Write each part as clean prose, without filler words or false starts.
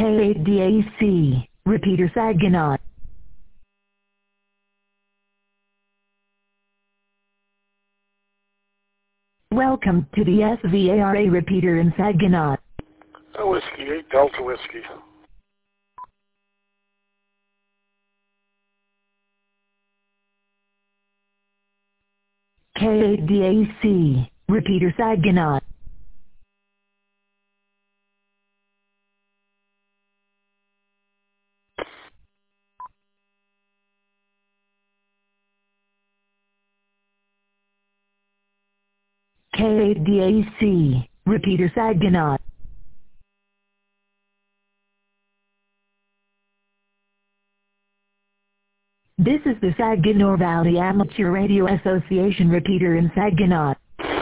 KADAC, repeater Saginaw. Welcome to the SVARA repeater in Saginaw. Whiskey 8 Delta Whiskey. KADAC, repeater Saginaw. KADAC, repeater Saginaw. This is the Saginaw Valley Amateur Radio Association repeater in Saginaw.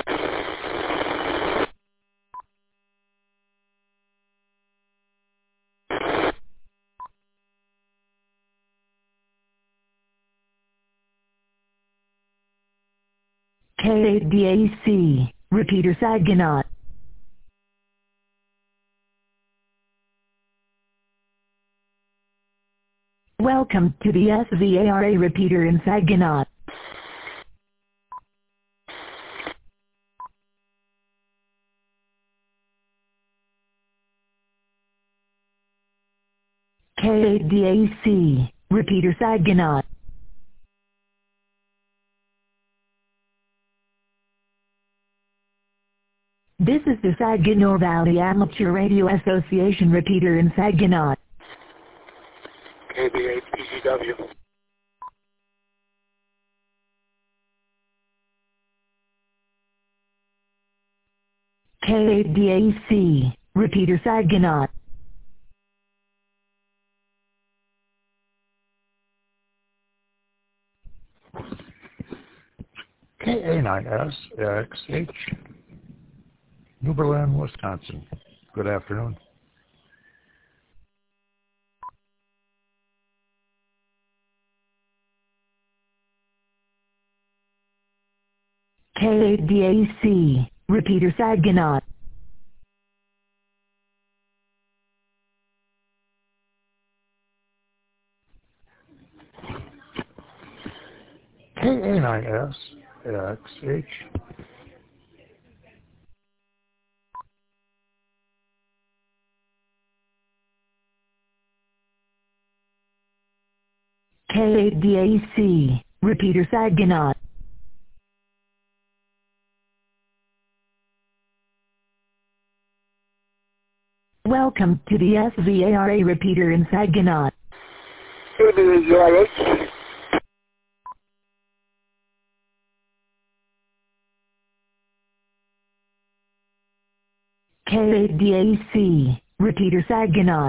KADAC, repeater Saginaw. Welcome to the SVARA repeater in Saginaw. KADAC, repeater Saginaw. This is the Saginaw Valley Amateur Radio Association repeater in Saginaw. KB8 PGW. KADAC, repeater Saginaw. KA9SXH, New Berlin, Wisconsin. Good afternoon. KADAC, repeater Saginaw. KA9SXH, KADAC, repeater Saginaw. Welcome to the SVARA repeater in Saginaw. KBAGIH. KADAC, repeater Saginaw.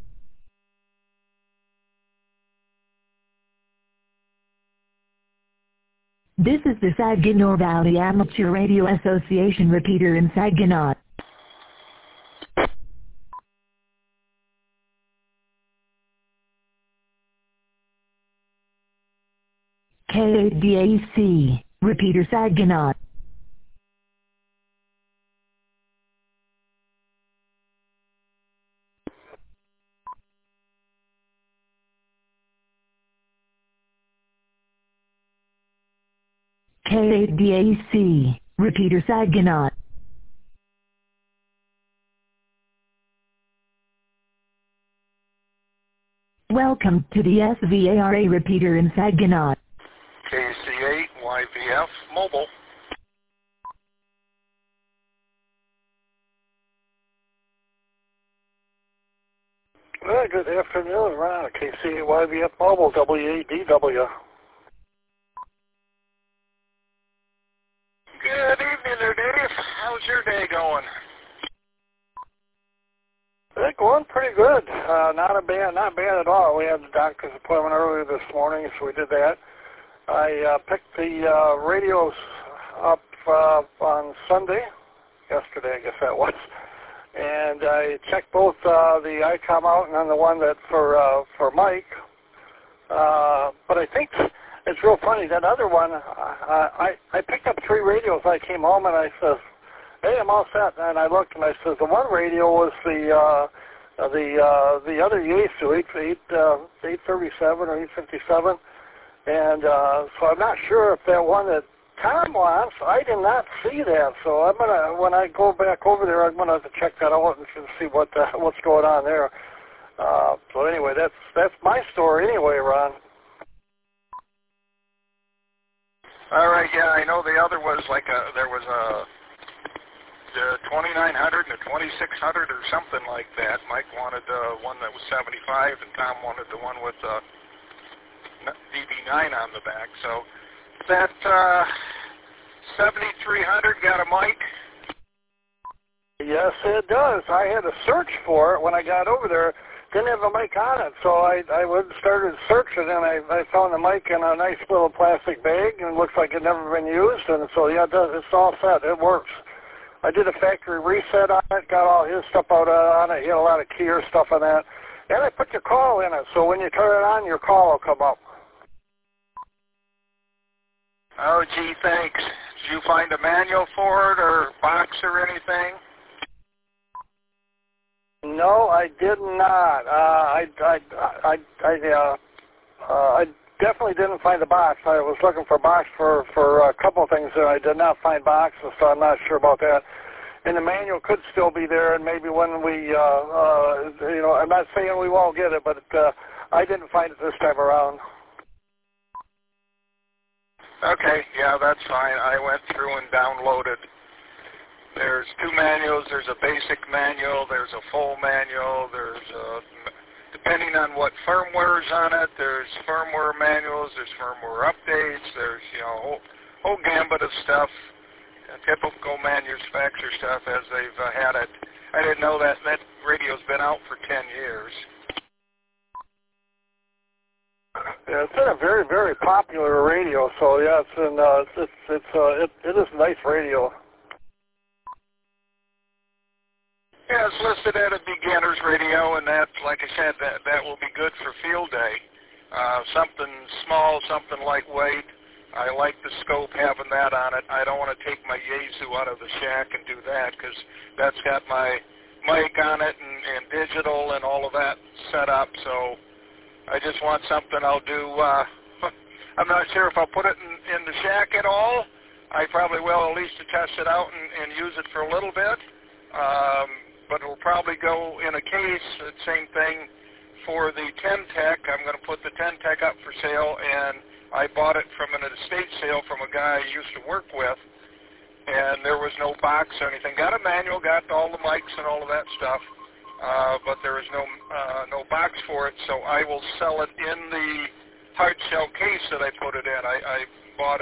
This is the Saginaw Valley Amateur Radio Association repeater in Saginaw. KADAC, repeater Saginaw. KADAC, repeater Saginaw. Welcome to the SVARA repeater in Saginaw. KC8 YVF Mobile. Well, good afternoon, Ron. KC8 YVF Mobile, WADW. Good evening there, Dave. How's your day going? It's going pretty good. Not bad at all. We had the doctor's appointment earlier this morning, so we did that. I picked the radios up on Sunday, yesterday I guess that was, and I checked both the ICOM out and then the one that for Mike. But I think it's real funny, that other one, I picked up 3 radios. I came home and I said, hey, I'm all set. And I looked and I said, the one radio was the The other Yaesu 837 or 857, and so I'm not sure if that one that Tom wants, I did not see that. So I'm gonna, when I go back over there, I'm gonna have to check that out and see what's going on there. So anyway, that's my story anyway, Ron. All right, yeah, I know the other was there was a 2900 and a 2600 or something like that. Mike wanted one that was 75, and Tom wanted the one with DB9 on the back. So that 7300 got a mic. Yes, it does. I had to search for it when I got over there. Didn't have a mic on it, so I started searching, and I found the mic in a nice little plastic bag, and it looks like it never been used. And so yeah, it's all set. It works. I did a factory reset on it, got all his stuff out on it. He had a lot of keyer stuff on that, and I put your call in it. So when you turn it on, your call will come up. Oh, gee, thanks. Did you find a manual for it or box or anything? No, I did not. I definitely didn't find the box. I was looking for a box for a couple of things, and I did not find boxes, so I'm not sure about that. And the manual could still be there, and maybe when we, I'm not saying we won't get it, but I didn't find it this time around. Okay, yeah, that's fine. I went through and downloaded. There's two manuals. There's a basic manual. There's a full manual. There's depending on what firmware's on it, there's firmware manuals. There's firmware updates. There's whole gambit of stuff, typical manufacturer stuff as they've had it. I didn't know that radio's been out for 10 years. Yeah, it's been a very, very popular radio. So yeah, it is a nice radio. Yeah, it's listed at a beginner's radio, and that, like I said, that will be good for field day. Something small, something lightweight. I like the scope having that on it. I don't want to take my Yaesu out of the shack and do that because that's got my mic on it and digital and all of that set up. So I just want something I'll do. I'm not sure if I'll put it in the shack at all. I probably will at least to test it out and use it for a little bit. But it will probably go in a case, the same thing for the 10-Tech. I'm going to put the 10-Tech up for sale, and I bought it from an estate sale from a guy I used to work with, and there was no box or anything. Got a manual, got all the mics and all of that stuff, but there was no box for it, so I will sell it in the hard shell case that I put it in. I bought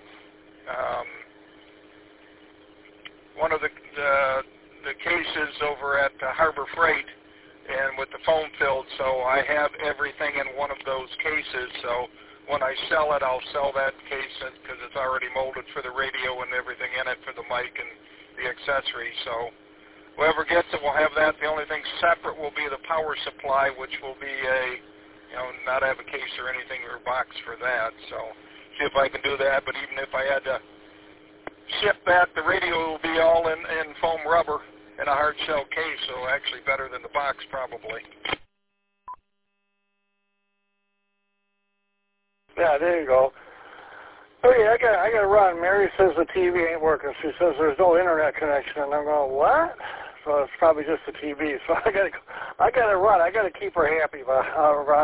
one of the cases over at Harbor Freight, and with the foam filled, so I have everything in one of those cases. So when I sell it, I'll sell that case because it's already molded for the radio and everything in it for the mic and the accessories. So whoever gets it will have that. The only thing separate will be the power supply, which will be not have a case or anything or box for that. So see if I can do that. But even if I had to ship that, the radio will be all in foam rubber in a hard shell case, so actually better than the box probably. Yeah, there you go. Okay, I got to run. Mary says the TV ain't working. She says there's no internet connection, and I'm going, what? So it's probably just the TV. So I got to run. I got to keep her happy, Ron.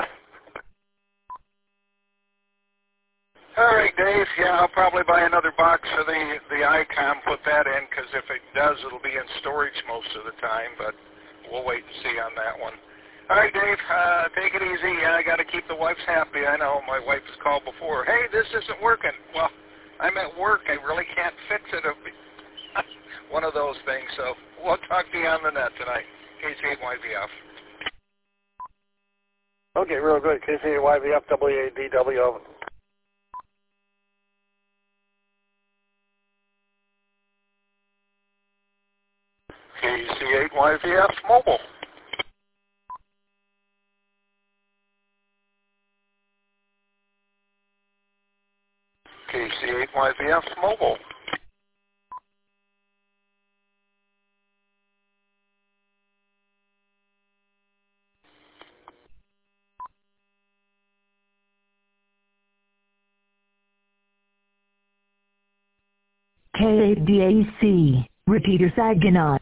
All right, Dave. Yeah, I'll probably buy another box for the ICOM, put that in, because if it does, it'll be in storage most of the time, but we'll wait and see on that one. All right, Dave, take it easy. I got to keep the wife happy. I know my wife has called before. Hey, this isn't working. Well, I'm at work. I really can't fix it. One of those things. So we'll talk to you on the net tonight. KC8YVF. Okay, real good. KC8YVF, WADW. KC8YVF Mobile. KC8YVF Mobile. K8DAC, repeater Saginaw.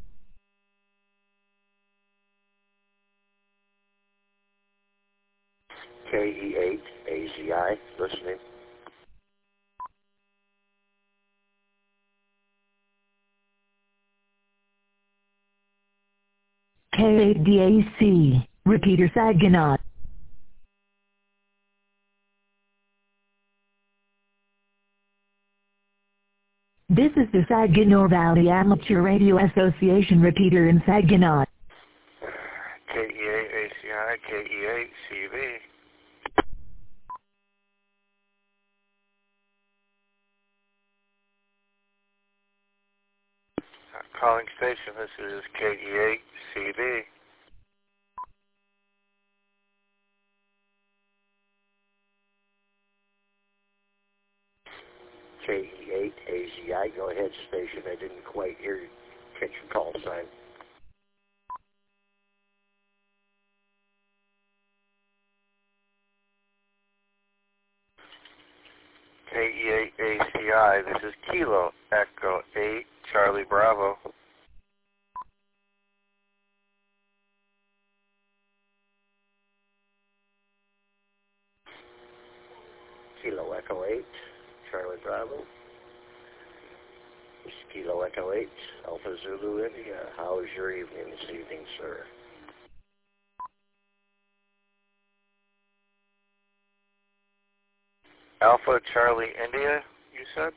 KE8AZI, listening. K8DAC, repeater Saginaw. This is the Saginaw Valley Amateur Radio Association repeater in Saginaw. KE8ACI, KE8CV. Calling station, this is KE8CV. KE8AZI, go ahead, station. I didn't quite catch your call sign. KE8ACI, this is Kilo Echo 8, Charlie Bravo. Kilo Echo 8, Charlie Bravo. This is Kilo Echo 8, Alpha Zulu India. How is your evening this evening, sir? Alpha Charlie India, you said?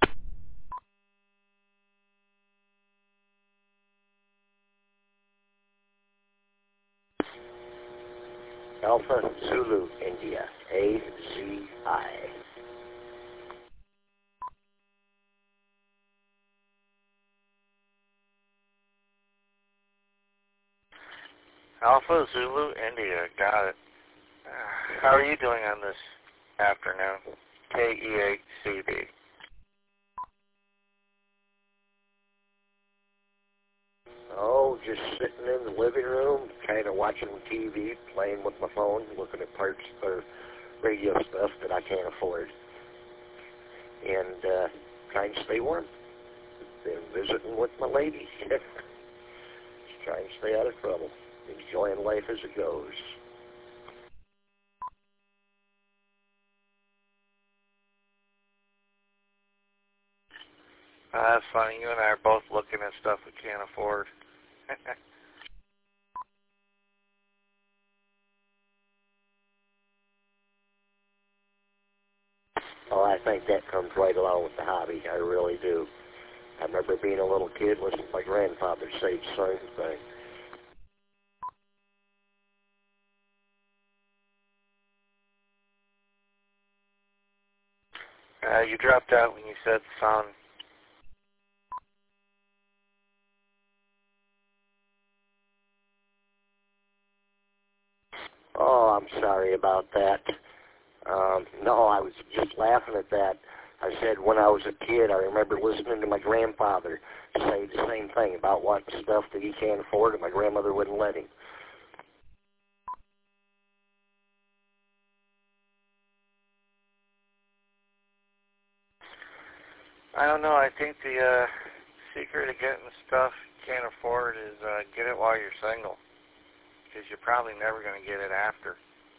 Alpha Zulu India, AZI. Alpha Zulu India, got it. How are you doing on this afternoon? KE8CB. Oh, just sitting in the living room, kind of watching TV, playing with my phone, looking at parts or radio stuff that I can't afford. And trying to stay warm. Been visiting with my lady. Just trying to stay out of trouble. Enjoying life as it goes. That's funny. You and I are both looking at stuff we can't afford. Oh, I think that comes right along with the hobby. I really do. I remember being a little kid listening to my grandfather say the same thing. You dropped out when you said son. Oh, I'm sorry about that. No, I was just laughing at that. I said when I was a kid, I remember listening to my grandfather say the same thing about wanting stuff that he can't afford, and my grandmother wouldn't let him. I don't know. I think the secret of getting stuff you can't afford is get it while you're single, because you're probably never going to get it after.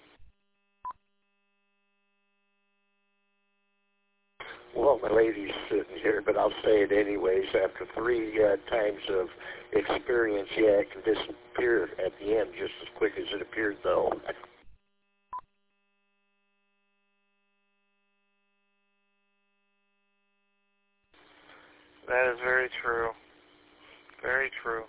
Well, my lady's sitting here, but I'll say it anyways. After 3 times of experience, yeah, it can disappear at the end just as quick as it appeared, though. That is very true. Very true.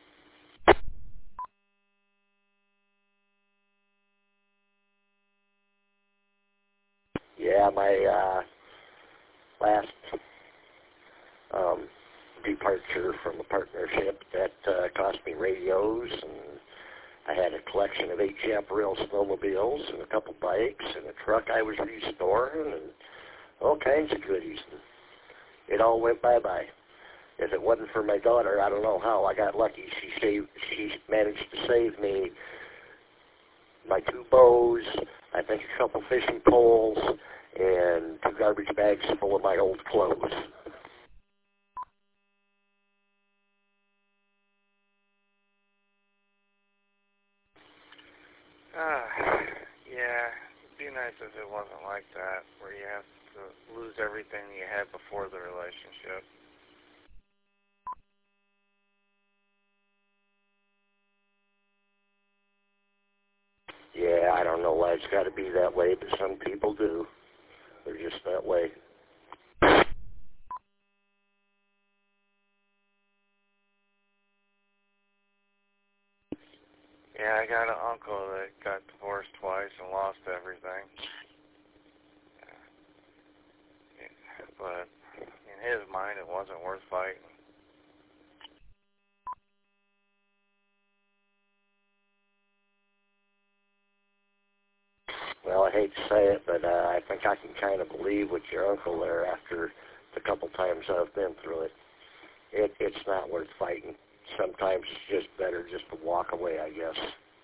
Yeah, my last departure from a partnership that cost me radios, and I had a collection of 8 Chaparral snowmobiles and a couple bikes and a truck I was restoring and all kinds of goodies. It all went bye-bye. If it wasn't for my daughter, I don't know how I got lucky. She managed to save me my 2 bows, I think a couple fishing poles, and 2 garbage bags full of my old clothes. nice if it wasn't like that, where you have to lose everything you had before the relationship. Yeah, I don't know why it's got to be that way, but some people do. They're just that way. Yeah, I got an uncle that got divorced twice and lost everything. Yeah. But in his mind, it wasn't worth fighting. Well, I hate to say it, but I think I can kind of believe with your uncle there after the couple times I've been through it. It's not worth fighting. Sometimes it's just better just to walk away, I guess.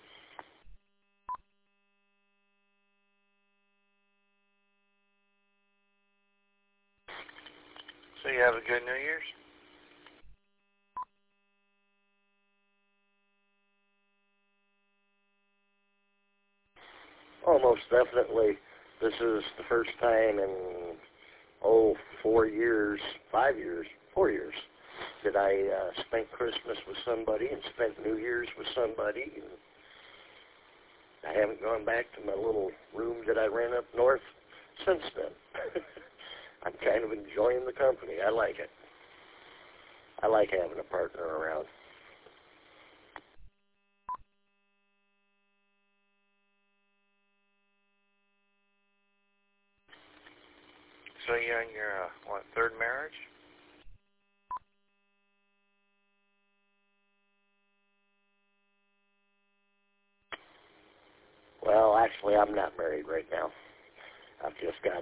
So you have a good New Year's? Almost definitely. This is the first time in, 4 years, 5 years, 4 years that I spent Christmas with somebody and spent New Year's with somebody. And I haven't gone back to my little room that I ran up north since then. I'm kind of enjoying the company. I like it. I like having a partner around. So you're in your, third marriage? Well, actually, I'm not married right now. I've just got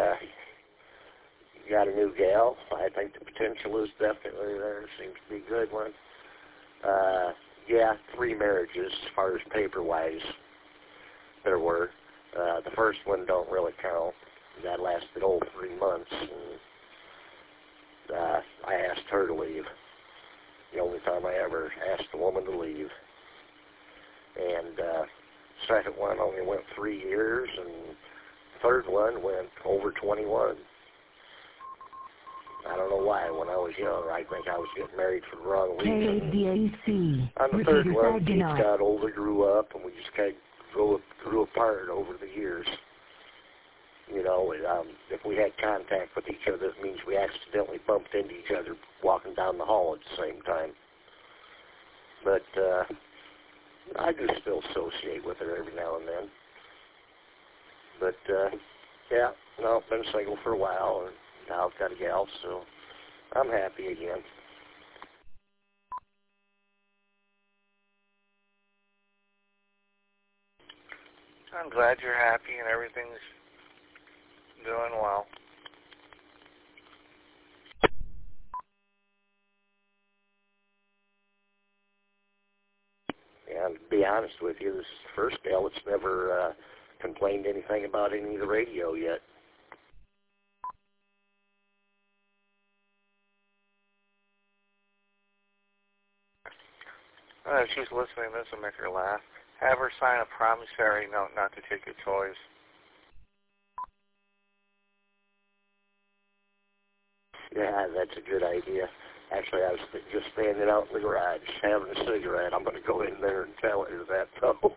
a new gal. I think the potential is definitely there. Seems to be a good one. Yeah, 3 marriages as far as paper-wise there were. The first one don't really count. That lasted 3 months. And, I asked her to leave. The only time I ever asked a woman to leave. And second one only went 3 years, and third one went over 21. I don't know why. When I was young, I think I was getting married for the wrong reason. KDAC. On the third one, kids got older, grew up, and we just kind of grew apart over the years. You know, if we had contact with each other, it means we accidentally bumped into each other walking down the hall at the same time. But I do still associate with her every now and then. But, yeah, no, been single for a while, and now I've got a gal, so I'm happy again. I'm glad you're happy and everything's doing well. And to be honest with you, this is the first gal that's never complained anything about any of the radio yet. If she's listening, this will make her laugh. Have her sign a promissory note not to take your toys. Yeah, that's a good idea. Actually, I was just standing out in the garage having a cigarette. I'm going to go in there and tell her that, though.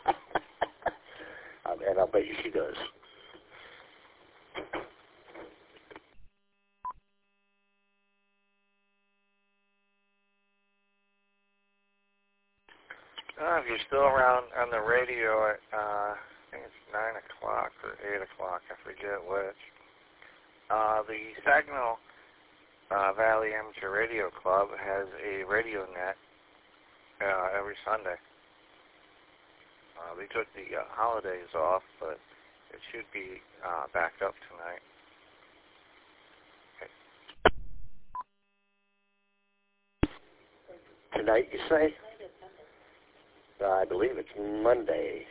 And I'll bet you she does. If you're still around on the radio at, I think it's 9 o'clock or 8 o'clock, I forget which, the Saginaw Valley Amateur Radio Club has a radio net every Sunday. They took the holidays off, but it should be back up tonight. Tonight, you say? I believe it's Monday.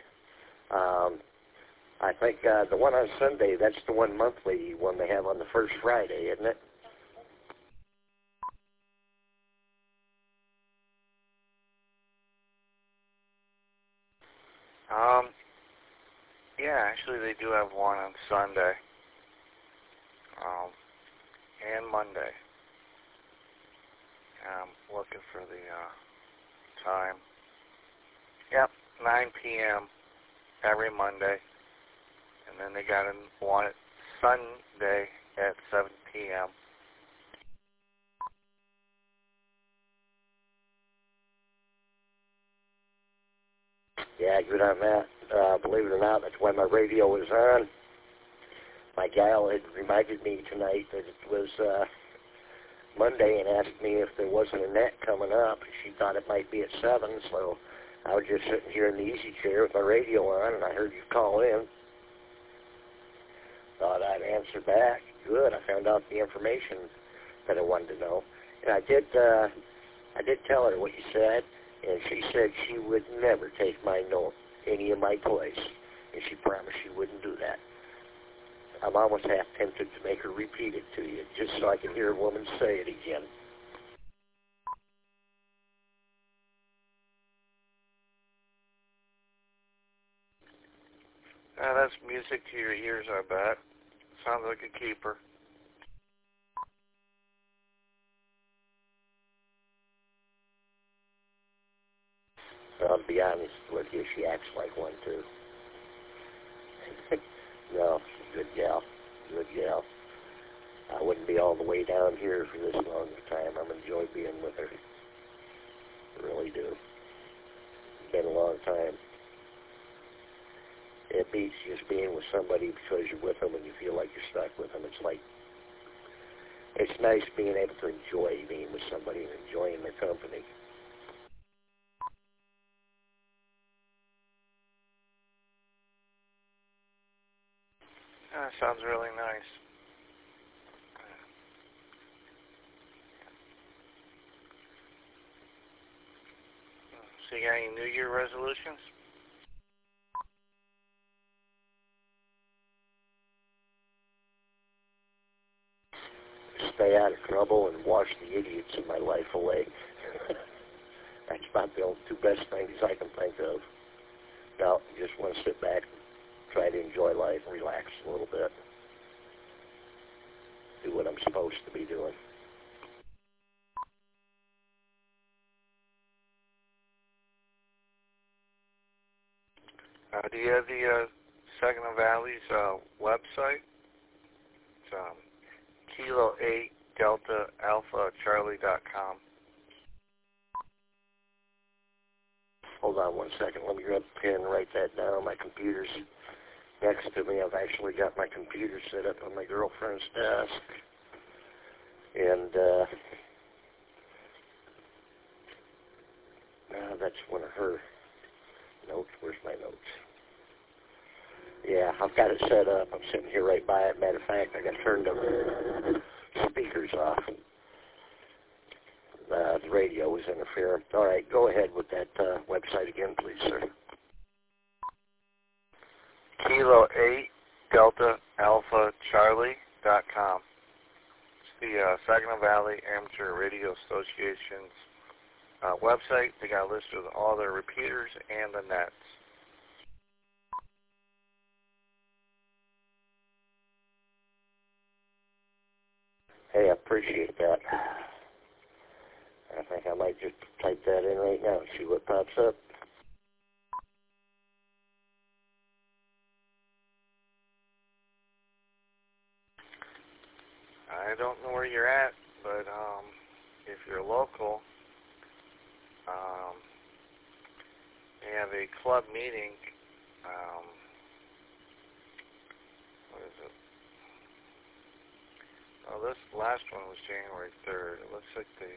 I think the one on Sunday, that's the one monthly one they have on the first Friday, isn't it? Yeah, Actually, they do have one on Sunday and Monday. I'm looking for the time. Yep, 9 p.m. every Monday. And then they got one Sunday at 7 p.m. Yeah, good on that. Believe it or not, that's why my radio was on. My gal had reminded me tonight that it was Monday and asked me if there wasn't a net coming up. She thought it might be at 7, so I was just sitting here in the easy chair with my radio on, and I heard you call in. Thought I'd answer back. Good, I found out the information that I wanted to know. And I did tell her what you said, and she said she would never take my note any of my place, and she promised she wouldn't do that. I'm almost half tempted to make her repeat it to you, just so I can hear a woman say it again. That's music to your ears, I bet. Sounds like a keeper. I'll be honest with you, she acts like one, too. No, good gal. Good gal. I wouldn't be all the way down here for this long a time. I'm enjoy being with her. I really do. It's been a long time. It beats just being with somebody because you're with them and you feel like you're stuck with them. It's nice being able to enjoy being with somebody and enjoying their company. That sounds really nice. So you got any New Year resolutions? Stay out of trouble and wash the idiots in my life away. That's about the two best things I can think of. Now, I just want to sit back and try to enjoy life and relax a little bit. Do what I'm supposed to be doing. Do you have the Saginaw Valley's website? It's Kilo 8 Delta Alpha Charlie.com. Hold on one second. Let me grab a pen and write that down. My computer's next to me. I've actually got my computer set up on my girlfriend's desk. And that's one of her notes. Where's my notes? Yeah, I've got it set up. I'm sitting here right by it. Matter of fact, I got turned the speakers off. The radio was interfering. All right, go ahead with that website again, please, sir. Kilo 8 Delta Alpha Charlie.com. It's the Saginaw Valley Amateur Radio Association's website. They got a list of all their repeaters and the nets. Hey, I appreciate that. I think I might just type that in right now and see what pops up. I don't know where you're at, but if you're local, they have a club meeting. What is it? Oh, this last one was January 3rd. It looks like they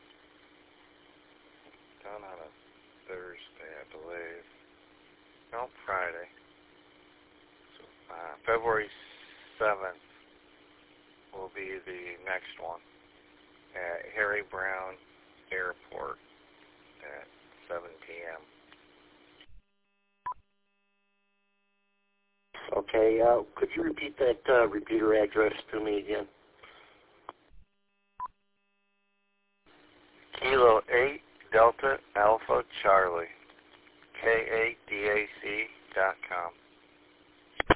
done on a Thursday, I believe. No, Friday. So, February 7th will be the next one at Harry Brown Airport at 7 p.m. Okay, could you repeat that repeater address to me again? Kilo 8 Delta Alpha Charlie, KADAC.com.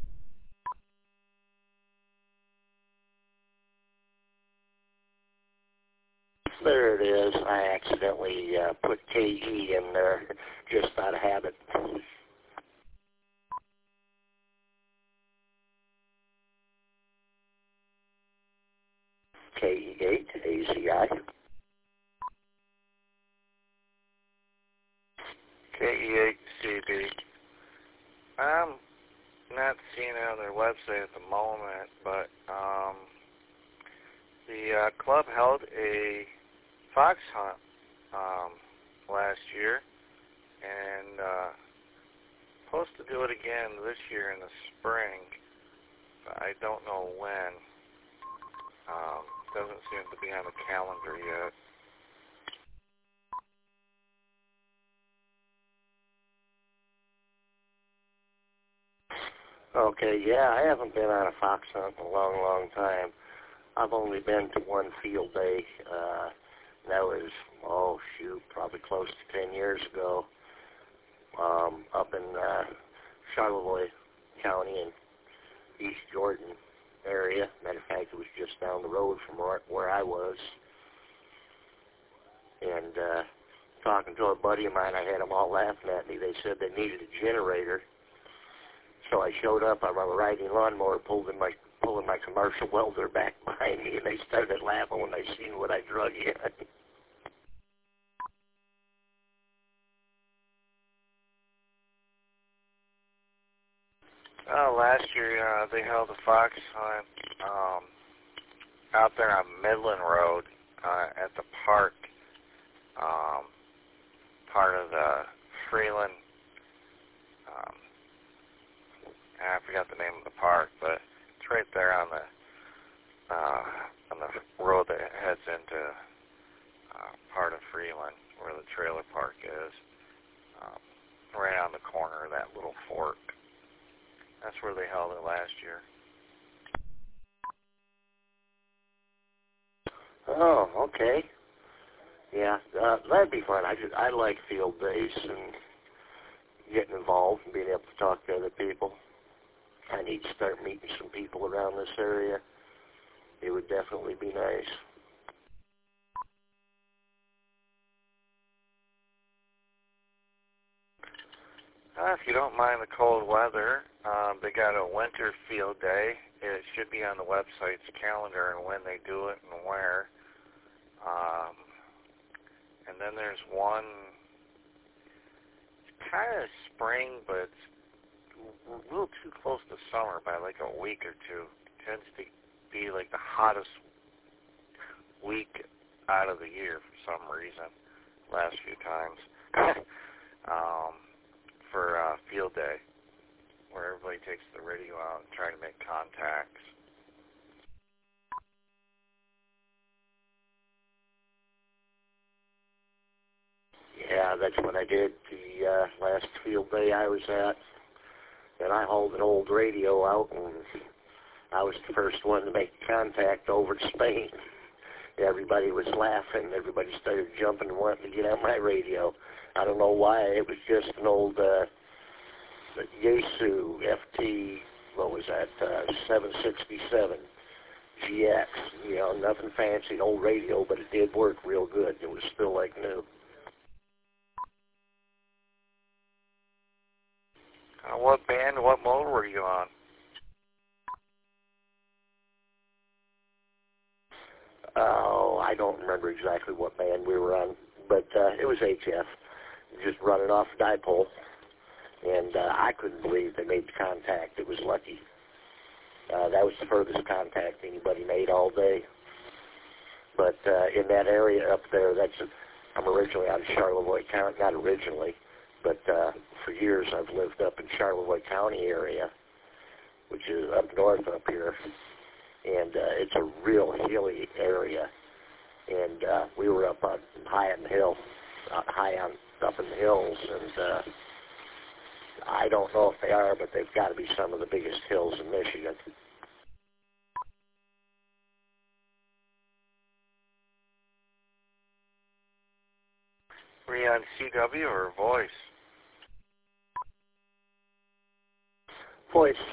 There it is. I accidentally put KE in there just out of habit. KE8 AZI. KE8CB. I'm not seeing it on their website at the moment, but the club held a fox hunt last year, and supposed to do it again this year in the spring. But I don't know when. Doesn't seem to be on the calendar yet. Okay, yeah, I haven't been on a fox hunt in a long, long time. I've only been to one field day. That was, probably close to 10 years ago, up in Charlevoix County in East Jordan area. Matter of fact, it was just down the road from where I was. And talking to a buddy of mine, I had them all laughing at me. They said they needed a generator. So I showed up on my riding lawnmower, pulling my commercial welder back behind me, and they started laughing when they seen what I drug in. Last year they held a fox hunt out there on Midland Road at the park, part of the Freeland. I forgot the name of the park, but it's right there on the road that heads into part of Freeland, where the trailer park is, right on the corner of that little fork. That's where they held it last year. Oh, okay. Yeah, that'd be fun. I like field days and getting involved and being able to talk to other people. I need to start meeting some people around this area. It would definitely be nice. If you don't mind the cold weather, they got a winter field day. It should be on the website's calendar and when they do it and where. And then there's one, it's kind of spring, but it's a little too close to summer by like a week or two. It tends to be like the hottest week out of the year for some reason, last few times, for field day, where everybody takes the radio out and try to make contacts. Yeah, that's what I did the last field day I was at. And I hauled an old radio out, and I was the first one to make contact over to Spain. Everybody was laughing. Everybody started jumping and wanting to get on my radio. I don't know why. It was just an old Yaesu FT, 767 GX. You know, nothing fancy, old radio, but it did work real good. It was still like new. What band, what mode were you on? Oh, I don't remember exactly what band we were on, but it was HF, just running off a dipole. And I couldn't believe they made the contact. It was lucky. That was the furthest contact anybody made all day. But in that area up there, I'm originally out of Charlevoix County, not originally, but for years I've lived up in Charlevoix County area, which is up north up here. And it's a real hilly area. And we were up high on the hill, up in the hills, and I don't know if they are, but they've got to be some of the biggest hills in Michigan. Were you on CW or Voice? Voice.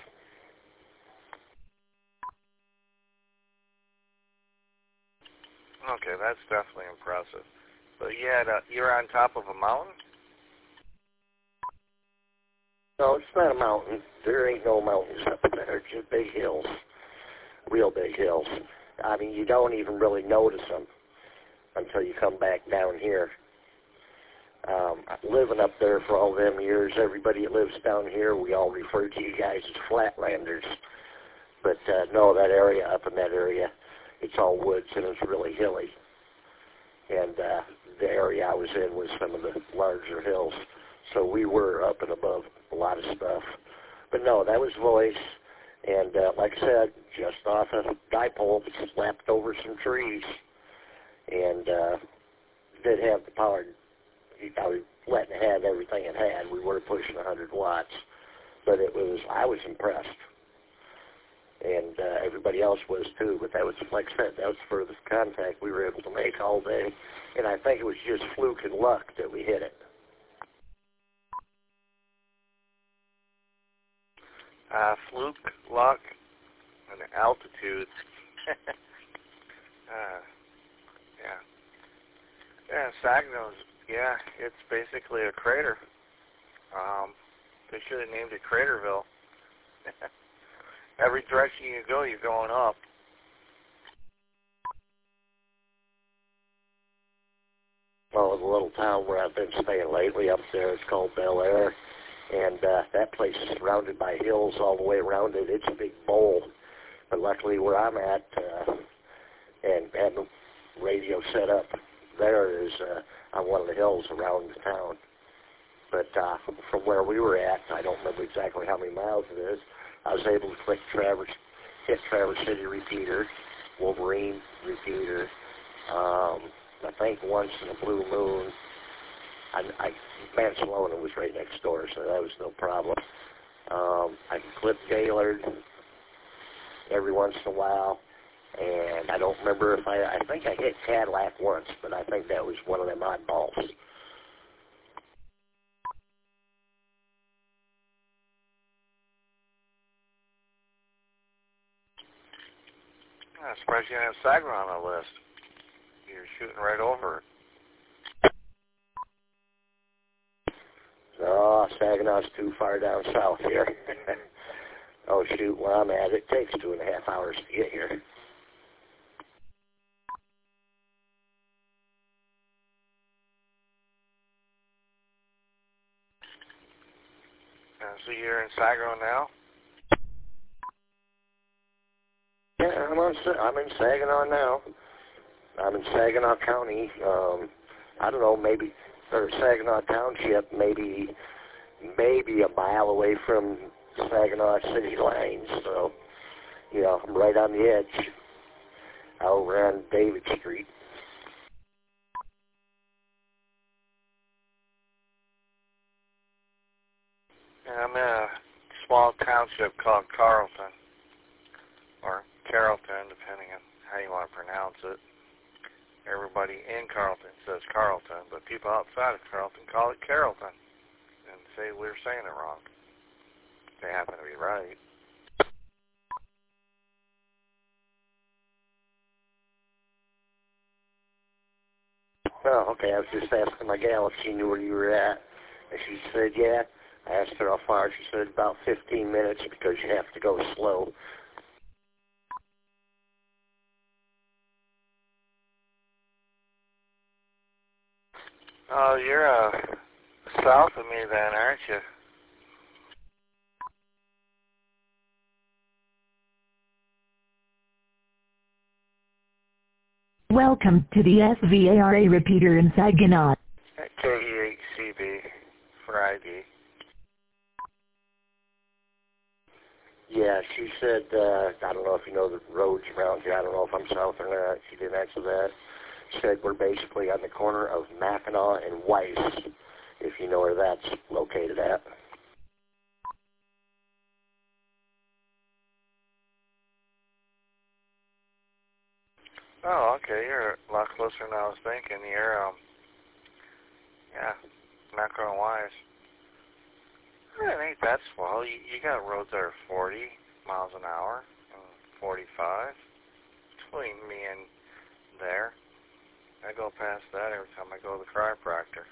Okay, that's definitely impressive. So you're on top of a mountain? No, it's not a mountain. There ain't no mountains up there. Just big hills. Real big hills. I mean, you don't even really notice them until you come back down here. Living up there for all them years, everybody that lives down here, we all refer to you guys as flatlanders. But no, that area, up in that area, it's all woods and it's really hilly. And the area I was in was some of the larger hills. So we were up and above a lot of stuff. But no, that was Voice. And like I said, just off a dipole, slapped over some trees. And did have the power. I was letting it have everything it had. We were pushing 100 watts. But I was impressed. And everybody else was too. But that was, like I said, that was the furthest contact we were able to make all day. And I think it was just fluke and luck that we hit it. Fluke, luck, and altitude. Yeah, Saginaw, it's basically a crater. They should have named it Craterville. Every direction you go, you're going up. Well, the little town where I've been staying lately up there, it's called Bel Air. And that place is surrounded by hills all the way around it. It's a big bowl. But luckily where I'm at, and the radio set up there is on one of the hills around the town. But from where we were at, I don't remember exactly how many miles it is, I was able to hit Traverse City repeater, Wolverine repeater, I think once in a Blue Moon. Barcelona was right next door, so that was no problem. I clipped Gaylord every once in a while, and I don't remember if I think I hit Cadillac once, but I think that was one of them oddballs. I'm surprised you didn't have Saginaw on the list. You're shooting right over it. Oh, Saginaw's too far down south here. Oh, shoot, where I'm at, it takes 2.5 hours to get here. So you're in Saginaw now? Yeah, I'm in Saginaw now. I'm in Saginaw County. I don't know, maybe, or Saginaw Township, maybe a mile away from Saginaw city lines. So, I'm right on the edge, over on David Street. I'm in a small township called Carlton, or Carrollton, depending on how you want to pronounce it. Everybody in Carlton says Carlton, but people outside of Carlton call it Carrollton and say we're saying it wrong. They happen to be right. Oh, okay. I was just asking my gal if she knew where you were at, and she said, yeah. I asked her how far. She said about 15 minutes because you have to go slow. Oh, you're south of me then, aren't you? Welcome to the SVARA repeater in Saginaw. KEHCB for ID. Yeah, she said, I don't know if you know the roads around here. I don't know if I'm south or not. She didn't answer that. She said we're basically on the corner of Mackinac and Weiss, if you know where that's located at. Oh, okay. You're a lot closer than I was thinking. You're, Mackinac and Weiss. It ain't that swell. You got roads that are 40 miles an hour, 45 between me and there. I go past that every time I go to the chiropractor.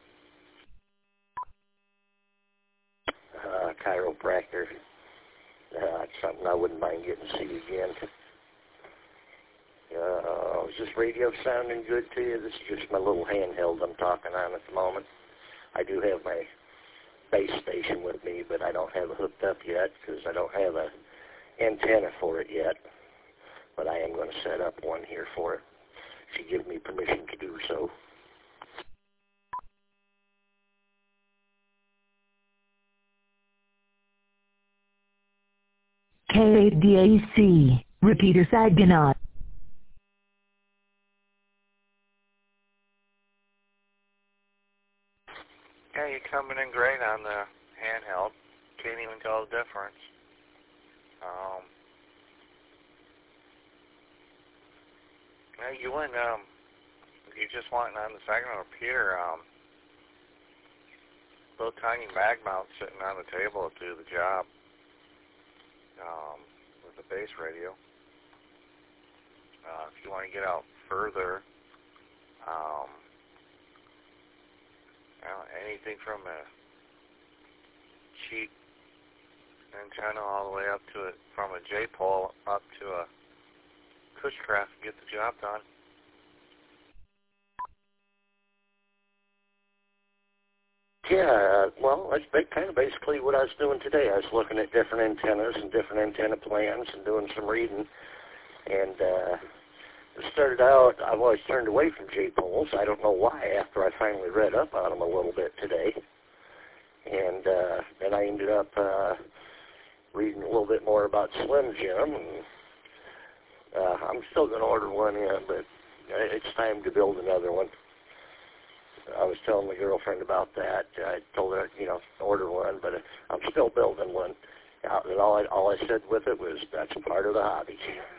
Chiropractor. It's something I wouldn't mind getting to see again. Is this radio sounding good to you? This is just my little handheld I'm talking on at the moment. I do have my base station with me, but I don't have it hooked up yet because I don't have an antenna for it yet. But I am going to set up one here for it. She gives me permission to do so. KADAC, repeater Saginaw. Yeah, you're coming in great on the handheld. Can't even tell the difference. Yeah, you went, you just went on the Saginaw repeater, little tiny mag mount sitting on the table to do the job, with the base radio. If you want to get out further, anything from a cheap antenna all the way up to it, from a J-pole up to a Cushcraft, get the job done. Yeah, well, that's kind of basically what I was doing today. I was looking at different antennas and different antenna plans and doing some reading. And it started out, I've always turned away from J-poles. I don't know why, after I finally read up on them a little bit today. And then I ended up reading a little bit more about Slim Jim. And I'm still going to order one in, but it's time to build another one. I was telling my girlfriend about that. I told her, order one, but I'm still building one. And all I said with it was, that's part of the hobby.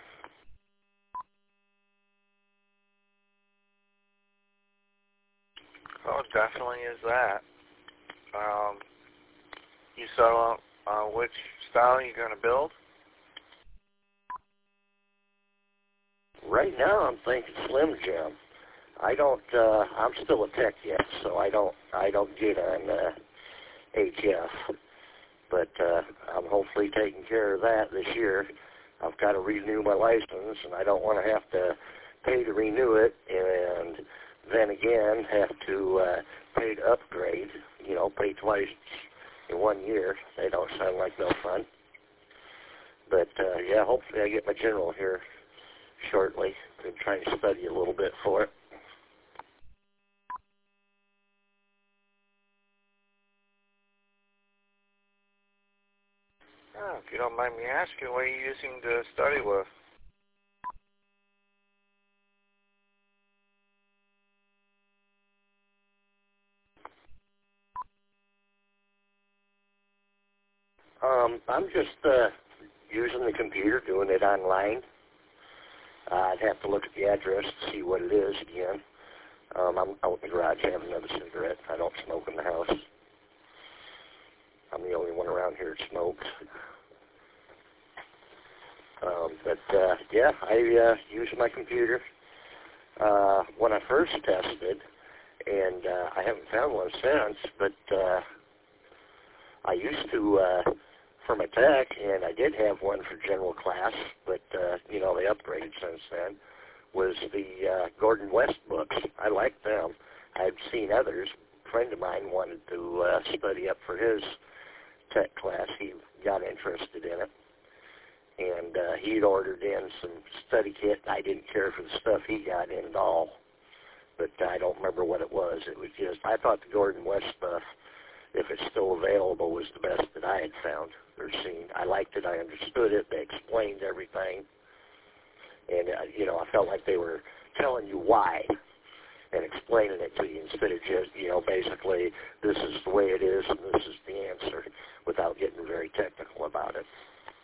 Oh, it definitely is that. You settle on which style you're going to build? Right now, I'm thinking Slim Jim. I'm still a tech yet, so I don't get on HF. But I'm hopefully taking care of that this year. I've got to renew my license, and I don't want to have to pay to renew it, and then again have to pay to upgrade. Pay twice in 1 year. They don't sound like no fun. But yeah, hopefully I get my general here shortly. I'm trying to study a little bit for it. Oh, if you don't mind me asking, what are you using to study with? I'm just using the computer, doing it online. I'd have to look at the address to see what it is again. I'm out in the garage having another cigarette. I don't smoke in the house. I'm the only one around here that smokes. Yeah, I use my computer. When I first tested, and I haven't found one since, but I used to for my tech, and I did have one for general class, but they upgraded since then, was the Gordon West books. I liked them. I've seen others. A friend of mine wanted to study up for his tech class. He got interested in it, and he'd ordered in some study kit. I didn't care for the stuff he got in at all, but I don't remember what it was. It was just, I thought the Gordon West stuff, if it's still available, was the best that I had found or seen. I liked it. I understood it. They explained everything. And, I felt like they were telling you why and explaining it to you instead of just, basically, this is the way it is and this is the answer without getting very technical about it.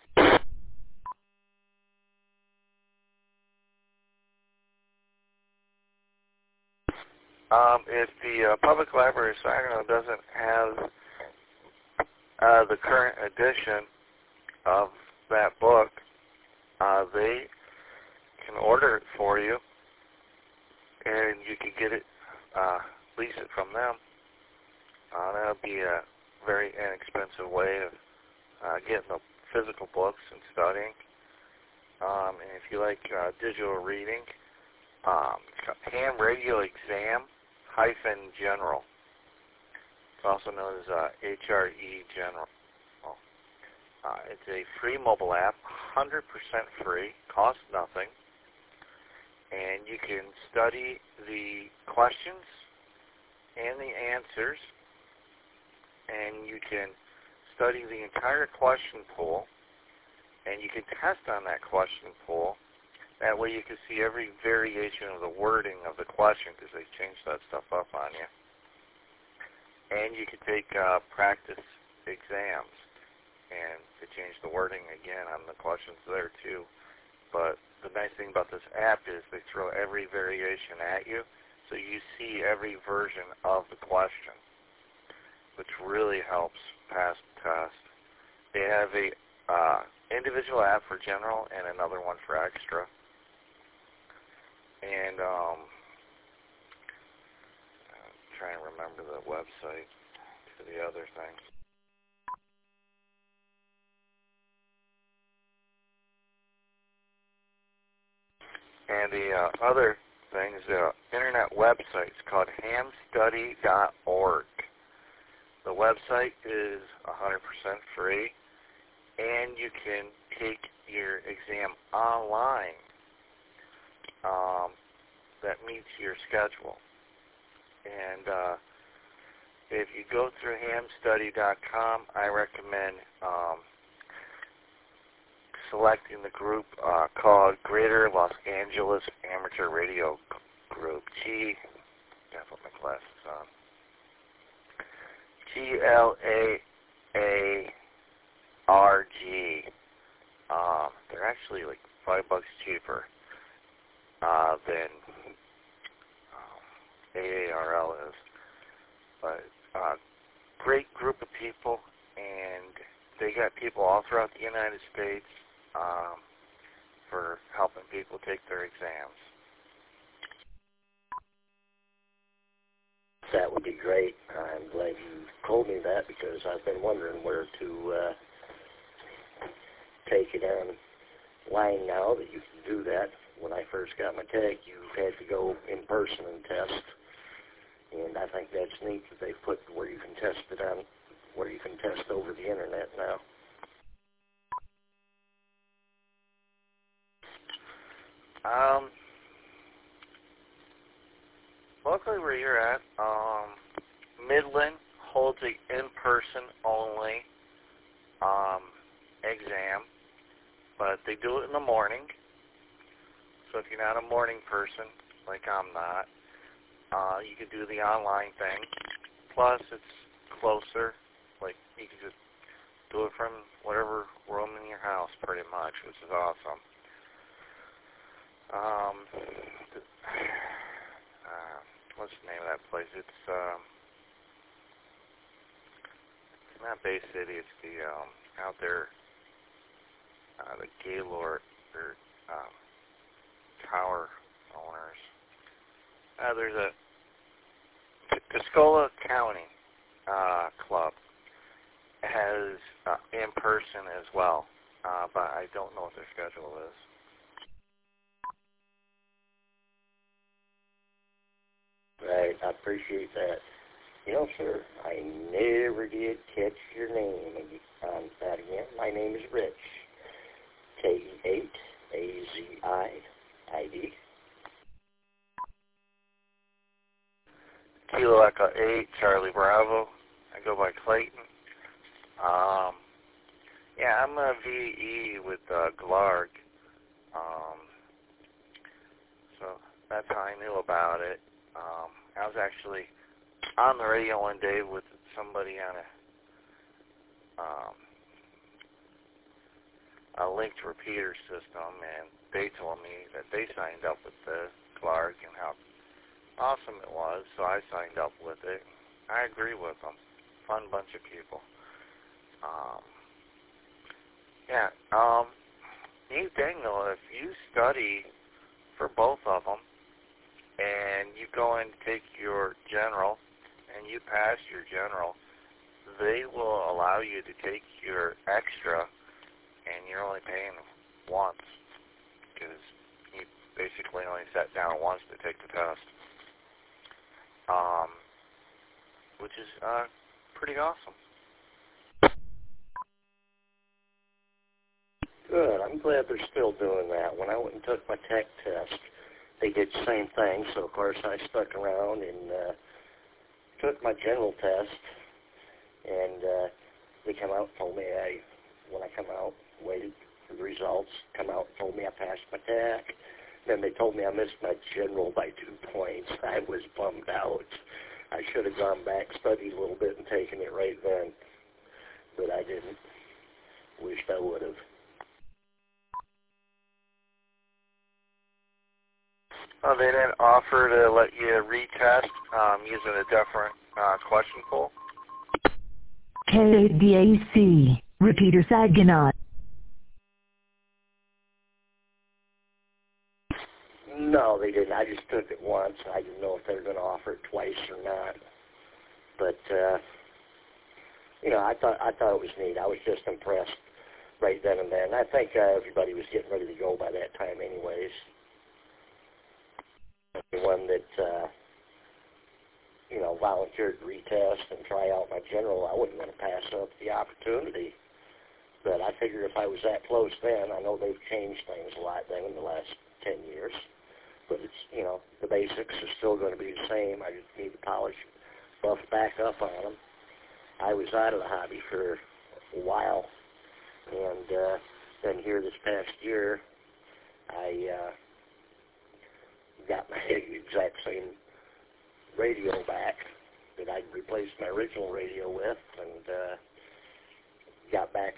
If the Public Library of Saginaw doesn't have the current edition of that book, they can order it for you. And and you can get it, lease it from them. That would be a very inexpensive way of getting the physical books and studying. And if you like digital reading, Ham Radio Exam -General. It's also known as HRE General. It's a free mobile app, 100% free, costs nothing, and you can study the questions and the answers, and you can study the entire question pool, and you can test on that question pool. That way you can see every variation of the wording of the question, because they changed that stuff up on you. And you can take practice exams, and they changed the wording again on the questions there too. But the nice thing about this app is they throw every variation at you, so you see every version of the question, which really helps pass the test. They have a individual app for general and another one for extra. And I'm trying to remember the website for the other things. And the other thing is the internet website. It's called hamstudy.org. The website is 100% free, and you can take your exam online that meets your schedule. And if you go through hamstudy.com, I recommend selecting the group called Greater Los Angeles Amateur Radio Group. Gotta put my glasses on. GLAARG. They're actually like $5 cheaper than AARL is. But great group of people, and they got people all throughout the United States for helping people take their exams. That would be great. I'm glad you told me that, because I've been wondering where to take it online now that you can do that. When I first got my tech, you had to go in person and test, and I think that's neat that they've put where you can test it on, where you can test over the internet now. Locally where you're at, Midland holds a in-person only exam, but they do it in the morning. So if you're not a morning person, like I'm not, you can do the online thing. Plus, it's closer. Like, you can just do it from whatever room in your house, pretty much, which is awesome. What's the name of that place? It's not Bay City. It's the out there, the Gaylord or tower owners. There's a Tuscola County club has in person as well, but I don't know what their schedule is. Right, I appreciate that. You know, sir, I never did catch your name on that again. My name is Rich. K8AZIID. Kilo Echo 8, Charlie Bravo. I go by Clayton. Yeah, I'm a VE with Glarg. So that's how I knew about it. I was actually on the radio one day with somebody on a linked repeater system, and they told me that they signed up with the Glarg and how awesome it was, so I signed up with it. I agree with them. Fun bunch of people. Neat thing though, if you study for both of them and you go in to take your general and you pass your general, they will allow you to take your extra, and you're only paying once because you basically only sat down once to take the test, which is pretty awesome. Good. I'm glad they're still doing that. When I went and took my tech test, they did the same thing. So, of course, I stuck around and took my general test. And they come out and told me when I come out, waited for the results, come out and told me I passed my tech. Then they told me I missed my general by 2 points. I was bummed out. I should have gone back, studied a little bit, and taken it right then. But I didn't. Wished I would have. They didn't offer to let you retest using a different question pool? KADAC, Repeater Saginaw. No, they didn't. I just took it once. I didn't know if they were going to offer it twice or not. But, I thought it was neat. I was just impressed right then and there. And I think everybody was getting ready to go by that time anyways. Anyone that, volunteered to retest and try out my general, I wouldn't want to pass up the opportunity. But I figured if I was that close then, I know they've changed things a lot then in the last 10 years. But it's, the basics are still going to be the same. I just need to buff back up on them. I was out of the hobby for a while. And then here this past year, I got my exact same radio back that I'd replaced my original radio with, and got back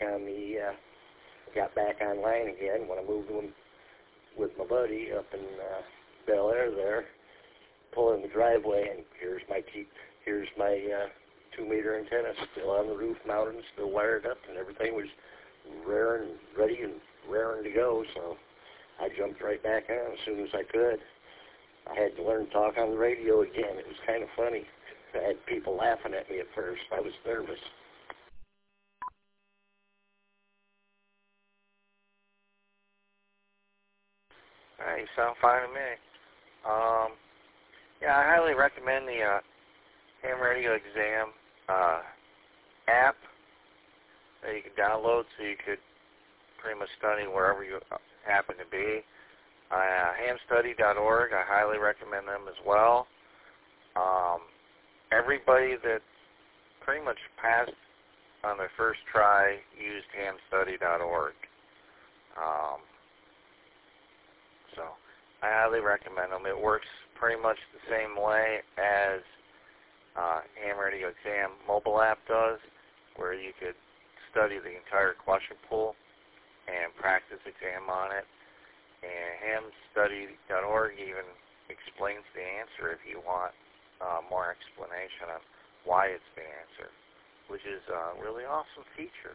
online again when I moved in with my buddy up in Bel Air there, pulling the driveway, and here's my 2-meter antenna still on the roof, mounted and still wired up, and everything was raring, ready and raring to go. So I jumped right back on as soon as I could. I had to learn to talk on the radio again. It was kind of funny. I had people laughing at me at first. I was nervous. You sound fine to me. I highly recommend the Ham Radio Exam app that you can download so you could pretty much study wherever you happen to be. Hamstudy.org, I highly recommend them as well. Everybody that pretty much passed on their first try used hamstudy.org. So I highly recommend them. It works pretty much the same way as Ham Radio Exam mobile app does, where you could study the entire question pool and practice exam on it. And hamstudy.org even explains the answer if you want more explanation on why it's been answered, which is a really awesome feature.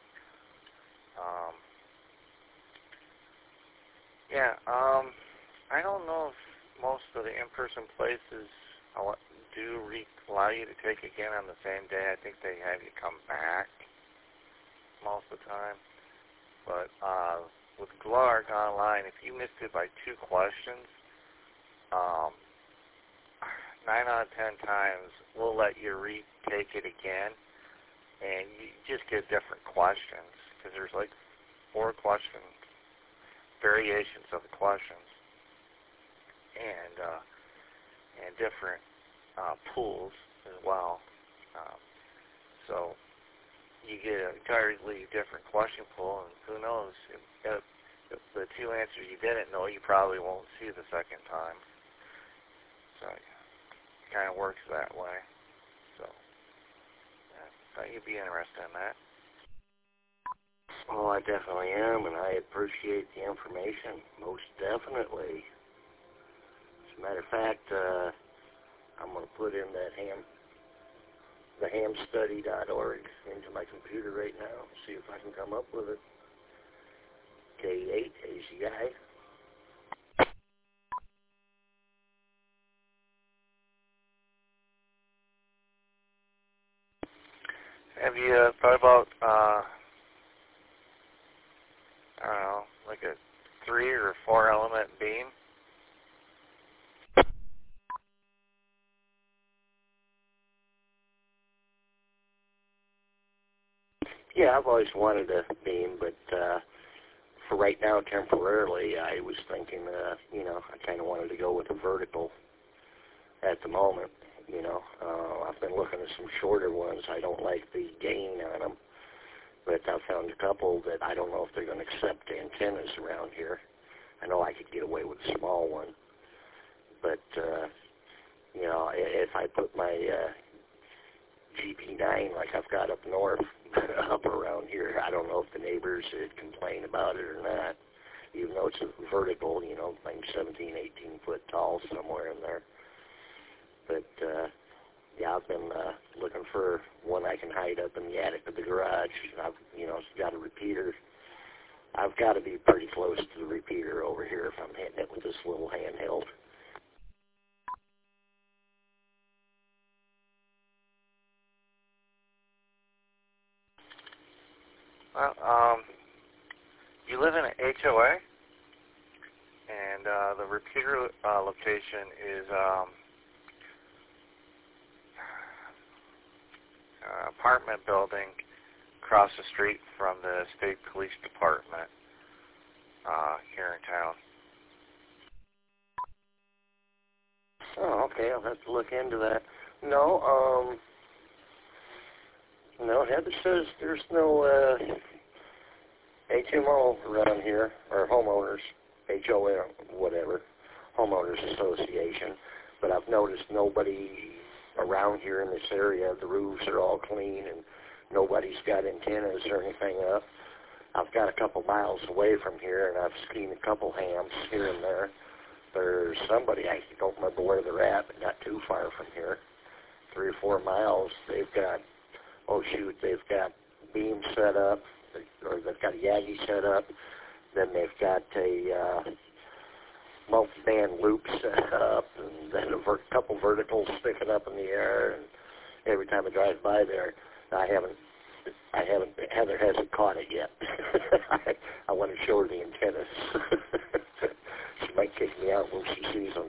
I don't know if most of the in-person places do allow you to take again on the same day. I think they have you come back most of the time. But with Glarg online, if you missed it by 2 questions, 9 out of 10 times we'll let you retake it again, and you just get different questions because there's like 4 questions, variations of the questions, and different pools as well. So you get an entirely different question pool, and who knows, if the 2 answers you didn't know, you probably won't see the second time. So it kind of works that way. So I thought you'd be interested in that. Oh, I definitely am, and I appreciate the information, most definitely. As a matter of fact, I'm going to put in the hamstudy.org into my computer right now, see if I can come up with it. K8ACI. Have you thought about, I don't know, like a 3 or 4 element beam? Yeah, I've always wanted a beam, but for right now, temporarily, I was thinking, I kind of wanted to go with a vertical at the moment. I've been looking at some shorter ones. I don't like the gain on them, but I found a couple that I don't know if they're going to accept antennas around here. I know I could get away with a small one, but, if I put my GP9 like I've got up north up around here, I don't know if the neighbors would complain about it or not, even though it's a vertical, like 17, 18 foot tall somewhere in there. But, I've been looking for one I can hide up in the attic of the garage. I've, got a repeater. I've got to be pretty close to the repeater over here if I'm hitting it with this little handheld. Well, you live in an HOA, and the repeater location is apartment building across the street from the state police department here in town. Oh, okay. I'll have to look into that. No, Heather says there's no HMO around here, or homeowners, HOA, whatever, homeowners association. But I've noticed nobody around here in this area. The roofs are all clean, and nobody's got antennas or anything up. I've got a couple miles away from here, and I've seen a couple hams here and there. There's somebody, I don't remember where they're at, but not too far from here, 3 or 4 miles. They've got, they've got beams set up, or they've got a Yagi set up. Then they've got a multi-band loop set up, and then a couple verticals sticking up in the air. And every time I drive by there, Heather hasn't caught it yet. I want to show her the antennas. She might kick me out when she sees them.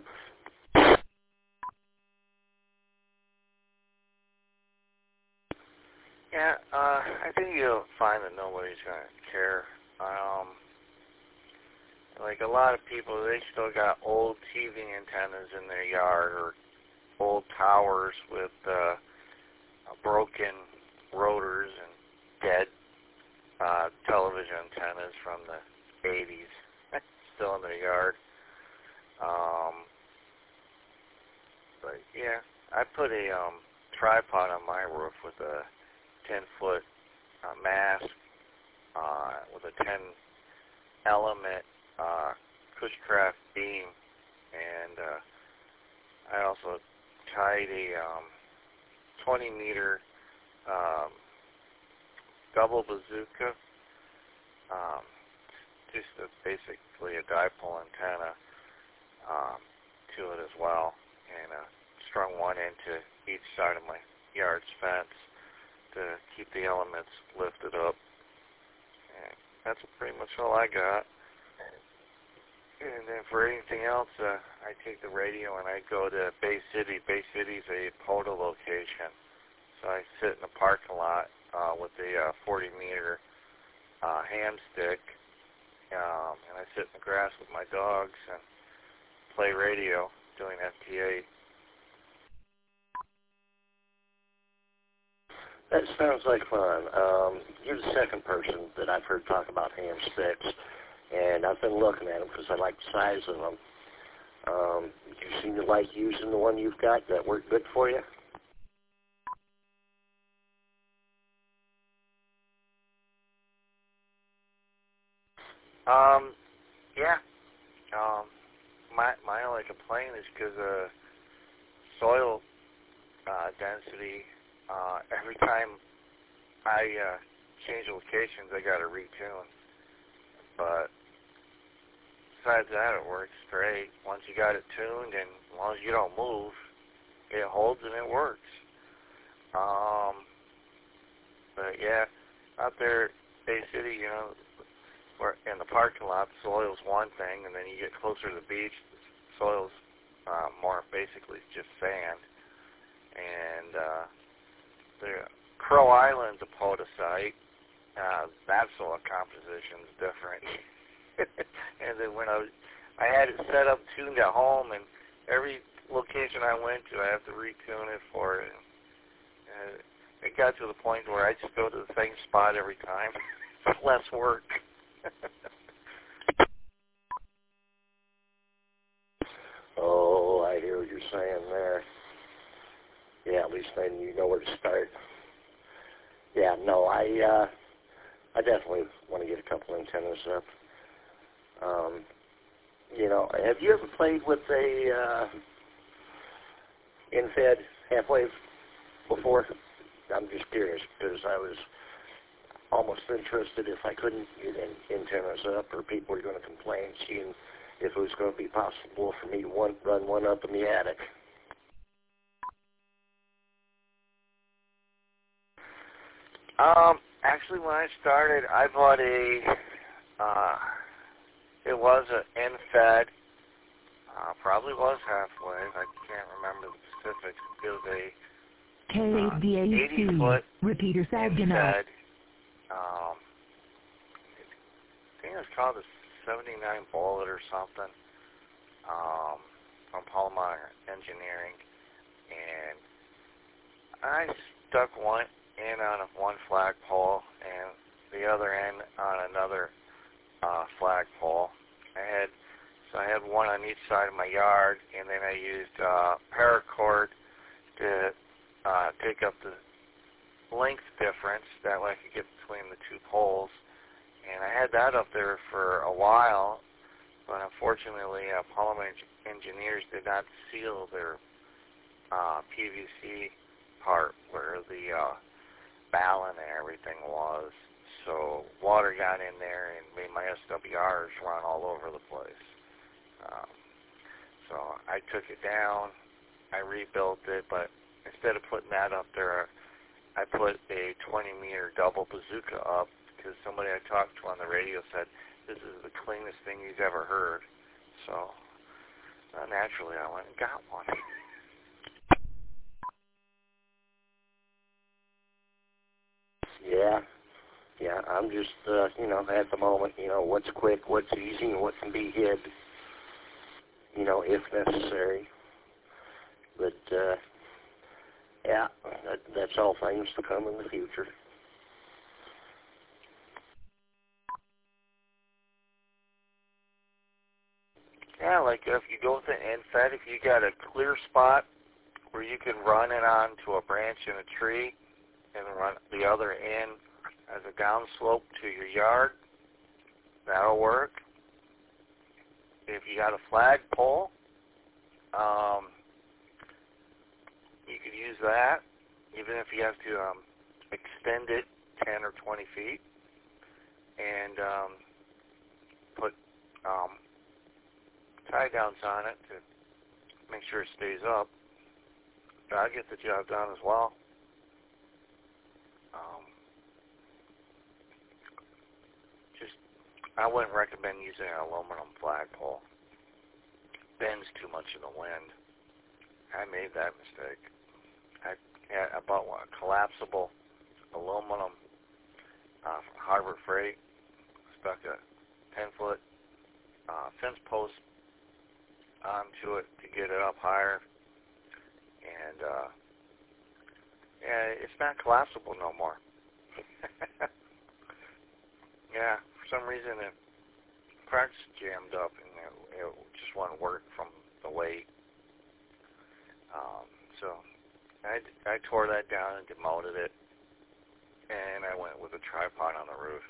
Yeah, I think you'll find that nobody's going to care. Like a lot of people, they still got old TV antennas in their yard, or old towers with broken rotors and dead television antennas from the 80s still in their yard. But yeah, I put a tripod on my roof with a 10-foot mast with a 10-element Cushcraft beam, and I also tied a 20-meter double bazooka, just basically a dipole antenna to it as well, and strung one into each side of my yard's fence to keep the elements lifted up. And that's pretty much all I got. And then for anything else, I take the radio and I go to Bay City. Bay City's a POTA location. So I sit in the parking lot with a 40-meter ham stick, and I sit in the grass with my dogs and play radio doing FT8. That sounds like fun. You're the second person that I've heard talk about ham sticks, and I've been looking at them because I like the size of them. Do you seem to like using the one you've got that worked good for you? Yeah. My only complaint is because of soil density. Every time I change locations, I got to retune. But besides that, it works great. Once you got it tuned, and as long as you don't move, it holds and it works. But yeah, out there, Bay City, you know, where in the parking lot, the soil's one thing, and then you get closer to the beach, the soil's more basically just sand. And the Crow Island's a podicite. That soil composition's different. And then when I had it set up, tuned at home, and every location I went to, I have to retune it for it. And it got to the point where I just go to the same spot every time. It's less work. Oh, I hear what you're saying there. Yeah, at least then you know where to start. Yeah, no, I definitely want to get a couple antennas up. You know, have you ever played with a in-fed half-wave before? I'm just curious because I was almost interested if I couldn't get antennas up or people were going to complain, seeing if it was going to be possible for me to run one up in the attic. Actually, when I started, I bought it was an end-fed, probably was half-wave. I can't remember the specifics. It was a KDAC, 80-foot repeater Saginaw. end-fed. I think it was called the 79 Bullet or something, from Palomar Engineering. And I stuck one end on one flagpole and the other end on another flagpole. I had one on each side of my yard, and then I used paracord to take up the length difference. That way I could get between the two poles. And I had that up there for a while, but unfortunately Palomar engineers did not seal their PVC part where the balun and everything was. So water got in there and made my SWRs run all over the place. So I took it down, I rebuilt it, but instead of putting that up there, I put a 20-meter double bazooka up because somebody I talked to on the radio said, this is the cleanest thing you've ever heard. So naturally I went and got one. Yeah, I'm just, you know, at the moment, you know, what's quick, what's easy, and what can be hid, you know, if necessary. But, yeah, that's all things to come in the future. Yeah, like if you go with an end-fed, if you got a clear spot where you can run it onto a branch in a tree and run the other end as a downslope to your yard, that'll work. If you got a flagpole, you could use that, even if you have to extend it 10 or 20 feet and put tie downs on it to make sure it stays up. That'll get the job done as well. I wouldn't recommend using an aluminum flagpole. Bends too much in the wind. I made that mistake. I bought one, a collapsible aluminum from Harbor Freight. Stuck a 10-foot fence post onto it to get it up higher. And yeah, it's not collapsible no more. Yeah, for some reason the parts jammed up and it just wouldn't work from the weight. So I tore that down and demounted it, and I went with a tripod on the roof.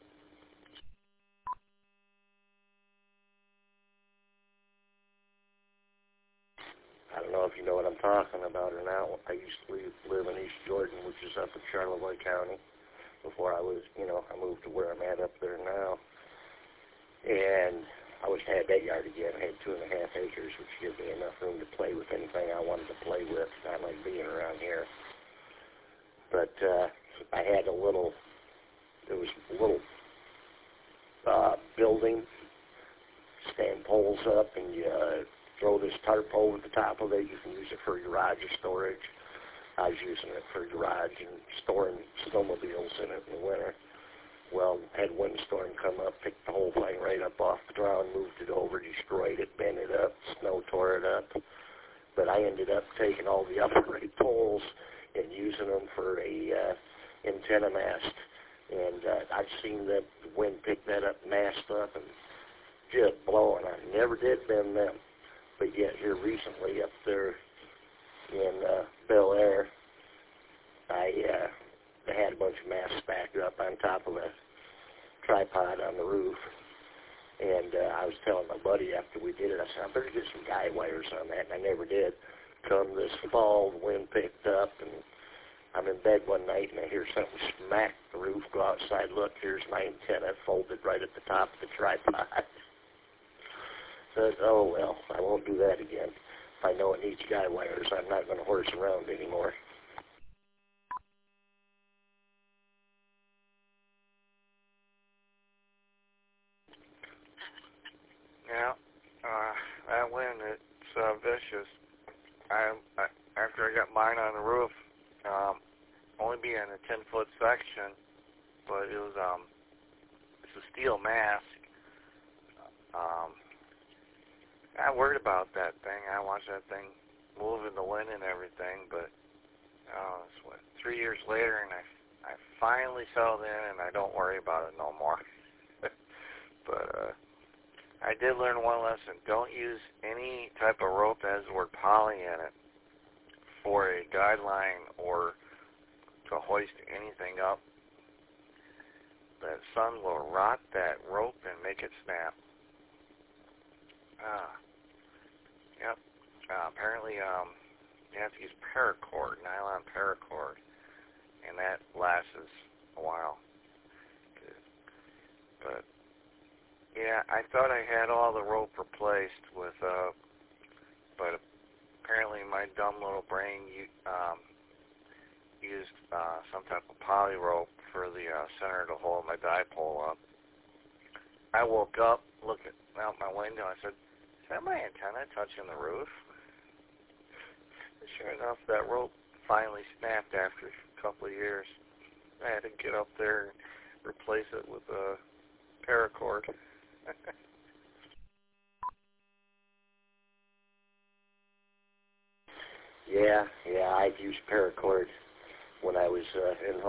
I don't know if you know what I'm talking about or not. I used to live in East Jordan, which is up in Charlevoix County, before I was, you know, I moved to where I'm at up there now. And I wish I had that yard again. I had 2.5 acres, which gives me enough room to play with anything I wanted to play with. I like being around here. But I had a little building, stand poles up, and you throw this tarp over the top of it. You can use it for garage storage. I was using it for garage and storing snowmobiles in it in the winter. Well, had a windstorm come up, picked the whole thing right up off the ground, moved it over, destroyed it, bent it up, snow tore it up. But I ended up taking all the upright poles and using them for a antenna mast. And I've seen the wind pick that up, mast up, and just blowing. I never did bend them. But yet here recently up there in Bel Air, I had a bunch of masts backed up on top of a tripod on the roof. And I was telling my buddy after we did it, I said, I better get some guy wires on that, and I never did. Come this fall, the wind picked up, and I'm in bed one night, and I hear something smack the roof, go outside, look, here's my antenna folded right at the top of the tripod. So, oh, well, I won't do that again. If I know it needs guy wires, I'm not going to horse around anymore. Yeah, that wind, it's vicious. After I got mine on the roof, only being a 10-foot section, but it was it's a steel mast. I worried about that thing. I watched that thing move in the wind and everything, but it's 3 years later, and I finally settled in, and I don't worry about it no more. But I did learn one lesson. Don't use any type of rope that has the word poly in it for a guideline or to hoist anything up. The sun will rot that rope and make it snap. Yep. Apparently, you have to use paracord, nylon paracord, and that lasts a while. But yeah, I thought I had all the rope replaced with, but apparently my dumb little brain used some type of poly rope for the center to hold my dipole up. I woke up, looked out my window, and I said, is that my antenna touching the roof? Sure enough, that rope finally snapped after a couple of years. I had to get up there and replace it with a paracord. Yeah, I've used paracord when I was in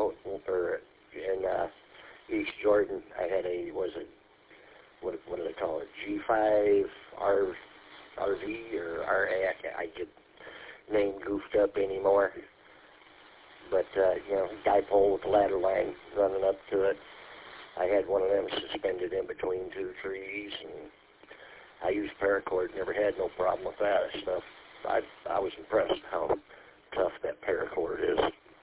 East Jordan. I had what do they call it? G5 RV or RA. I get name goofed up anymore. But dipole with the ladder line running up to it. I had one of them suspended in between two trees, and I used paracord. Never had no problem with that stuff. I was impressed how tough that paracord is.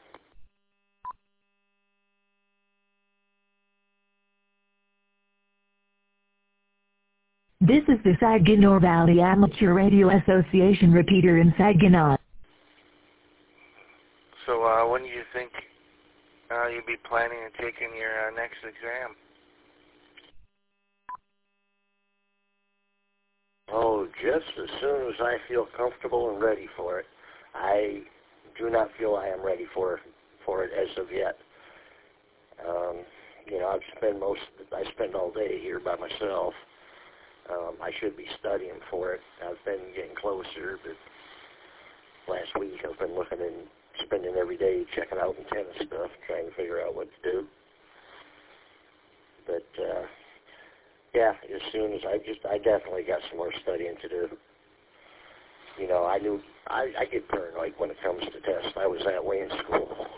This is the Saginaw Valley Amateur Radio Association repeater in Saginaw. So when do you think you'll be planning on taking your next exam? Oh, just as soon as I feel comfortable and ready for it. I do not feel I am ready for it as of yet. I spend all day here by myself. I should be studying for it. I've been getting closer, but last week I've been looking and spending every day checking out antenna stuff, trying to figure out what to do. But yeah, as soon as I definitely got some more studying to do. I get paranoid when it comes to tests. I was that way in school.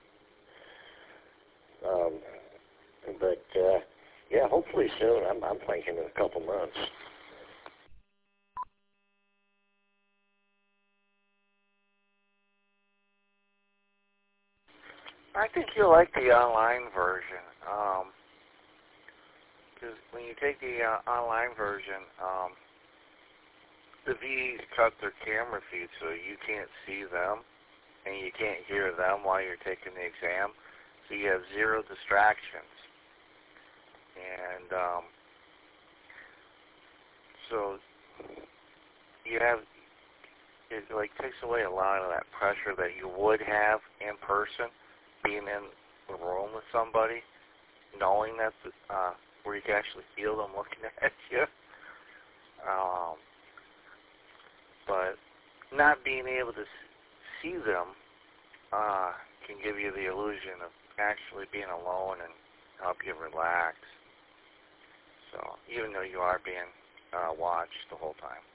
But yeah, hopefully soon. I'm thinking in a couple months. I think you'll like the online version. Because when you take the online version, the VEs cut their camera feed so you can't see them and you can't hear them while you're taking the exam. so you have zero distractions. And so you have, it like takes away a lot of that pressure that you would have in person, being in the room with somebody, knowing that where you can actually feel them looking at you. But not being able to see them can give you the illusion of actually being alone and help you relax. So even though you are being watched the whole time.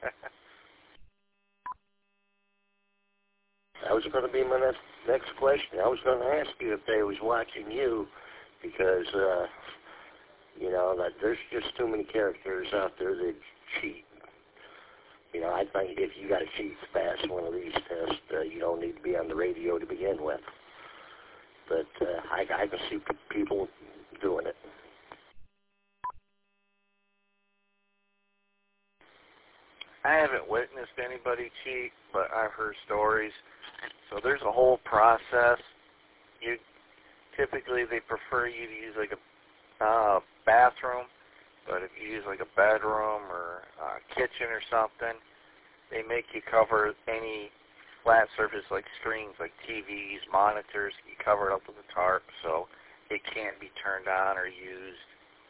That was going to be my next question. I was going to ask you if they was watching you, because that there's just too many characters out there that cheat. I think if you got to cheat to pass one of these tests, you don't need to be on the radio to begin with. But I can see people doing it. I haven't witnessed anybody cheat, but I've heard stories. So there's a whole process. Typically they prefer you to use like a bathroom, but if you use like a bedroom or a kitchen or something, they make you cover any flat surface like screens, like TVs, monitors. You cover it up with a tarp so it can't be turned on or used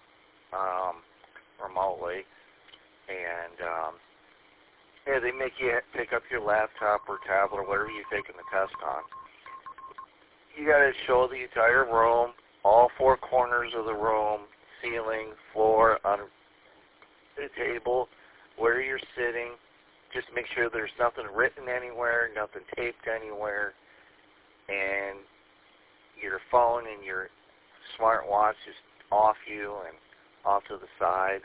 remotely. And they make you pick up your laptop or tablet or whatever you're taking the test on. You got to show the entire room, all four corners of the room, ceiling, floor, on the table, where you're sitting. Just make sure there's nothing written anywhere, nothing taped anywhere, and your phone and your smartwatch is off you and off to the side.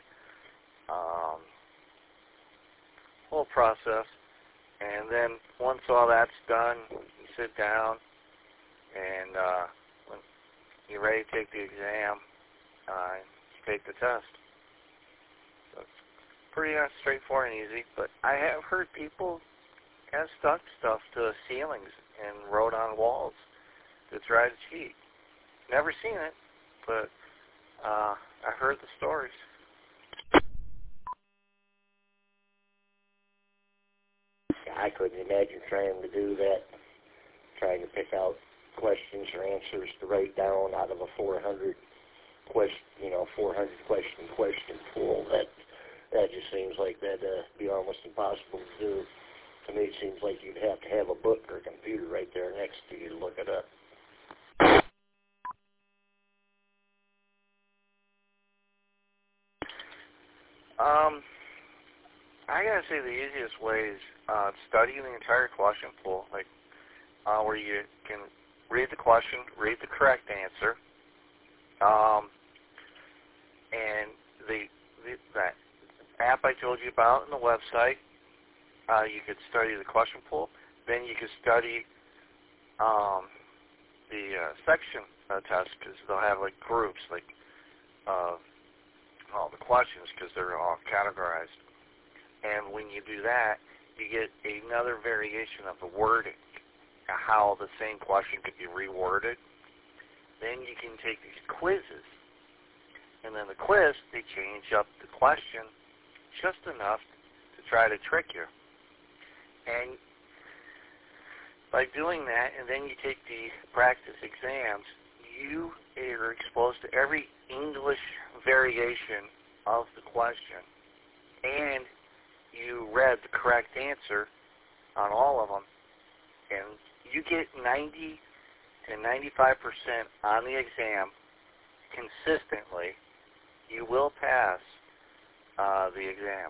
Whole process. And then once all that's done, you sit down, and when you're ready to take the exam, you take the test. So it's pretty straightforward and easy, but I have heard people have stuck stuff to ceilings and wrote on walls to try to cheat. Never seen it, but I've heard the stories. I couldn't imagine trying to do that, trying to pick out questions or answers to write down out of a 400 question pool. That just seems like that'd be almost impossible to do. To me, it seems like you'd have to have a book or a computer right there next to you to look it up. I gotta say the easiest way is studying the entire question pool, like where you can read the question, read the correct answer, and that app I told you about on the website. You could study the question pool. Then you could study the section test, because they'll have like groups, like all the questions, because they're all categorized. And when you do that, you get another variation of the wording, how the same question could be reworded. Then you can take these quizzes. And then the quiz, they change up the question just enough to try to trick you. And by doing that, and then you take the practice exams, you are exposed to every English variation of the question. And you read the correct answer on all of them, and you get 90 to 95% on the exam consistently, you will pass the exam.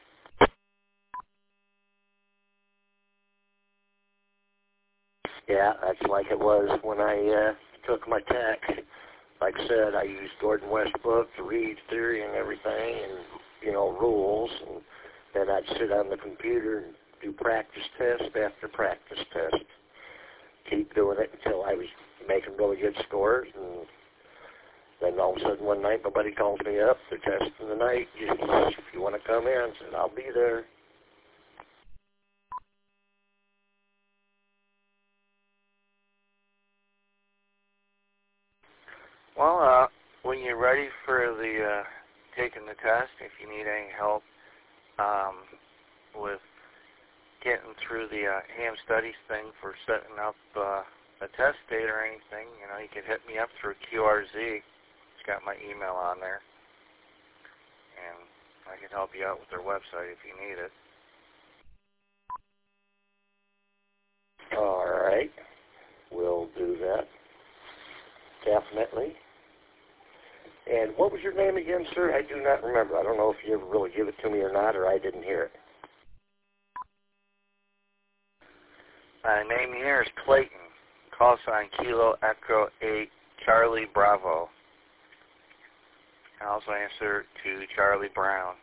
Yeah, that's like it was when I took my tax. Like I said, I used Gordon West book to read theory and everything, and rules, and then I'd sit on the computer and do practice test after practice test. Keep doing it until I was making really good scores, and then all of a sudden one night my buddy calls me up, they're testing the night, if you want to come in, I said, I'll be there. Well, when you're ready for the taking the test, if you need any help with getting through the ham studies thing for setting up a test date or anything, you know, you can hit me up through QRZ. It's got my email on there, and I can help you out with their website if you need it. All right. We'll do that. Definitely. And what was your name again, sir? I do not remember. I don't know if you ever really give it to me or not, or I didn't hear it. My name here is Clayton. Call sign Kilo Echo 8 Charlie Bravo. I also answer to Charlie Brown.